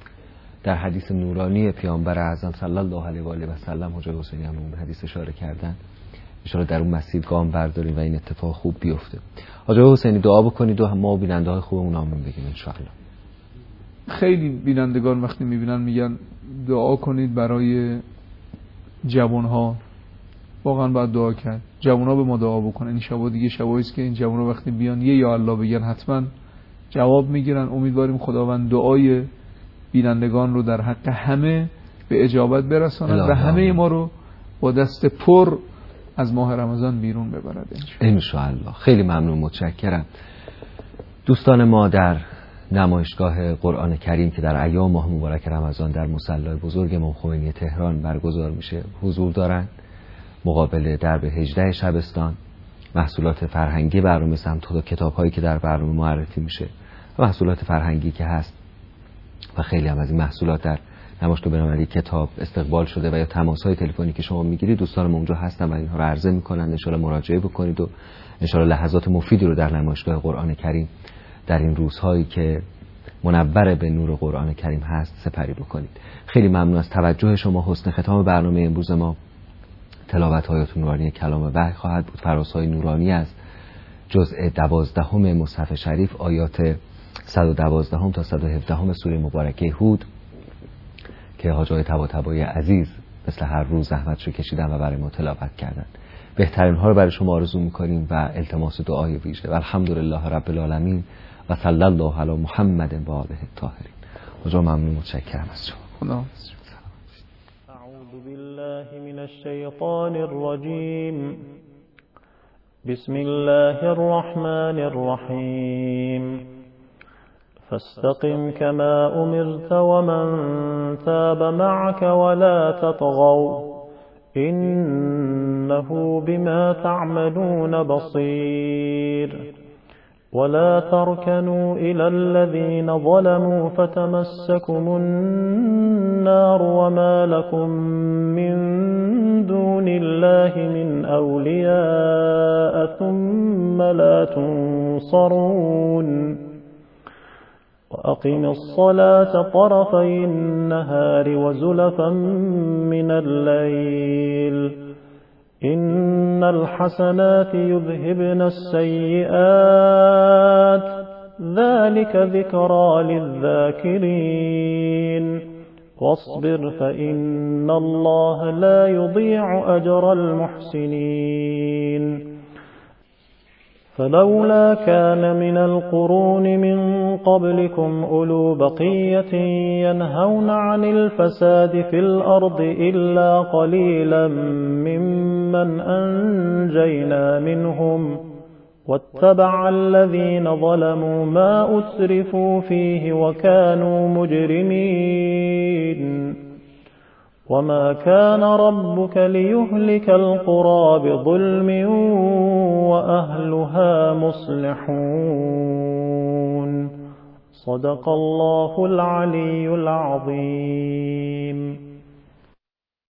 در حدیث نورانی پیامبر اعظم صلی الله علیه و آله و سلم حاج حسینی هم اون حدیث اشاره کردن، انشاءالله در اون مسیر گام برداریم و این اتفاق خوب بیفته. حاج حسینی دعا بکنید و ما بیننده های خوبمون آمین بگیم انشاءالله. خیلی بینندگان وقتی میبینن میگن دعا کنید برای جوانها، واقعا باید دعا کرد. جوانها به ما دعا بکنن. این شبا دیگه شبایی است که این جوانها وقتی بیان یه یا الله بگن حتما جواب میگیرن. امیدواریم خداوند دعای بینندگان رو در حق همه به اجابت برساند و همه ما رو با دست پر از ماه رمضان بیرون ببرد انشاءالله. خیلی ممنون، متشکرم. دوستان ما در نمایشگاه قرآن کریم که در ایام ماه مبارک رمضان در مصلی بزرگ امام خمینی تهران برگزار میشه حضور دارند. مقابل درب هجده شبستان محصولات فرهنگی برنامه سمت خدا، کتاب‌هایی که در برنامه معرفی میشه و محصولات فرهنگی که هست و خیلی هم از این محصولات در نمایشگاه بنابراین کتاب استقبال شده و یا تماس‌های تلفنی که شما میگیرید دوستان ما اونجا هستن و اینها رو عرضه میکنن. ان شاءالله مراجعه بکنید و ان شاءالله لحظات مفیدی رو در نمایشگاه قرآن کریم در این روزهایی که منور به نور قرآن کریم هست سپری بکنید. خیلی ممنون از توجه شما. حسن ختام برنامه امروز ما تلاوت آیات نورانی کلام وحی خواهد بود. فرازهای نورانی از جزء دوازدهم مصحف شریف، آیات صد و دوازده تا صد و هفده سوره مبارکه هود که حاج آقای طباطبایی عزیز مثل هر روز زحمتشو کشیدن و برای ما تلاوت کردن. بهترین ها رو برای شما آرزو میکنیم و التماس دعای ویژه. و الحمدلله رب العالمین و صلی الله علی محمد و آله الطاهرین. خدا ممنون، متشکرم از شما. خدا اعوذ بالله من الشیطان الرجیم. بسم الله الرحمن الرحیم. فاستقم كما أمرت ومن تاب معك ولا تطغوا إنه بما تعملون بصير. ولا تركنوا إلى الذين ظلموا فتمسكم النار وما لكم من دون الله من أولياء ثم لا تنصرون. وأقم الصلاة طرفي النهار وزلفا من الليل إن الحسنات يذهبن السيئات ذلك ذكرى للذاكرين. واصبر فإن الله لا يضيع أجر المحسنين. فلولا كان من القرون من قبلكم أولو بقية ينهون عن الفساد في الأرض إلا قليلا ممن أنجينا منهم واتبع الذين ظلموا ما أسرفوا فيه وكانوا مجرمين. وما كان ربك ليهلك القرى بظلم وأهلها مصلحون. صدق الله العلي العظيم.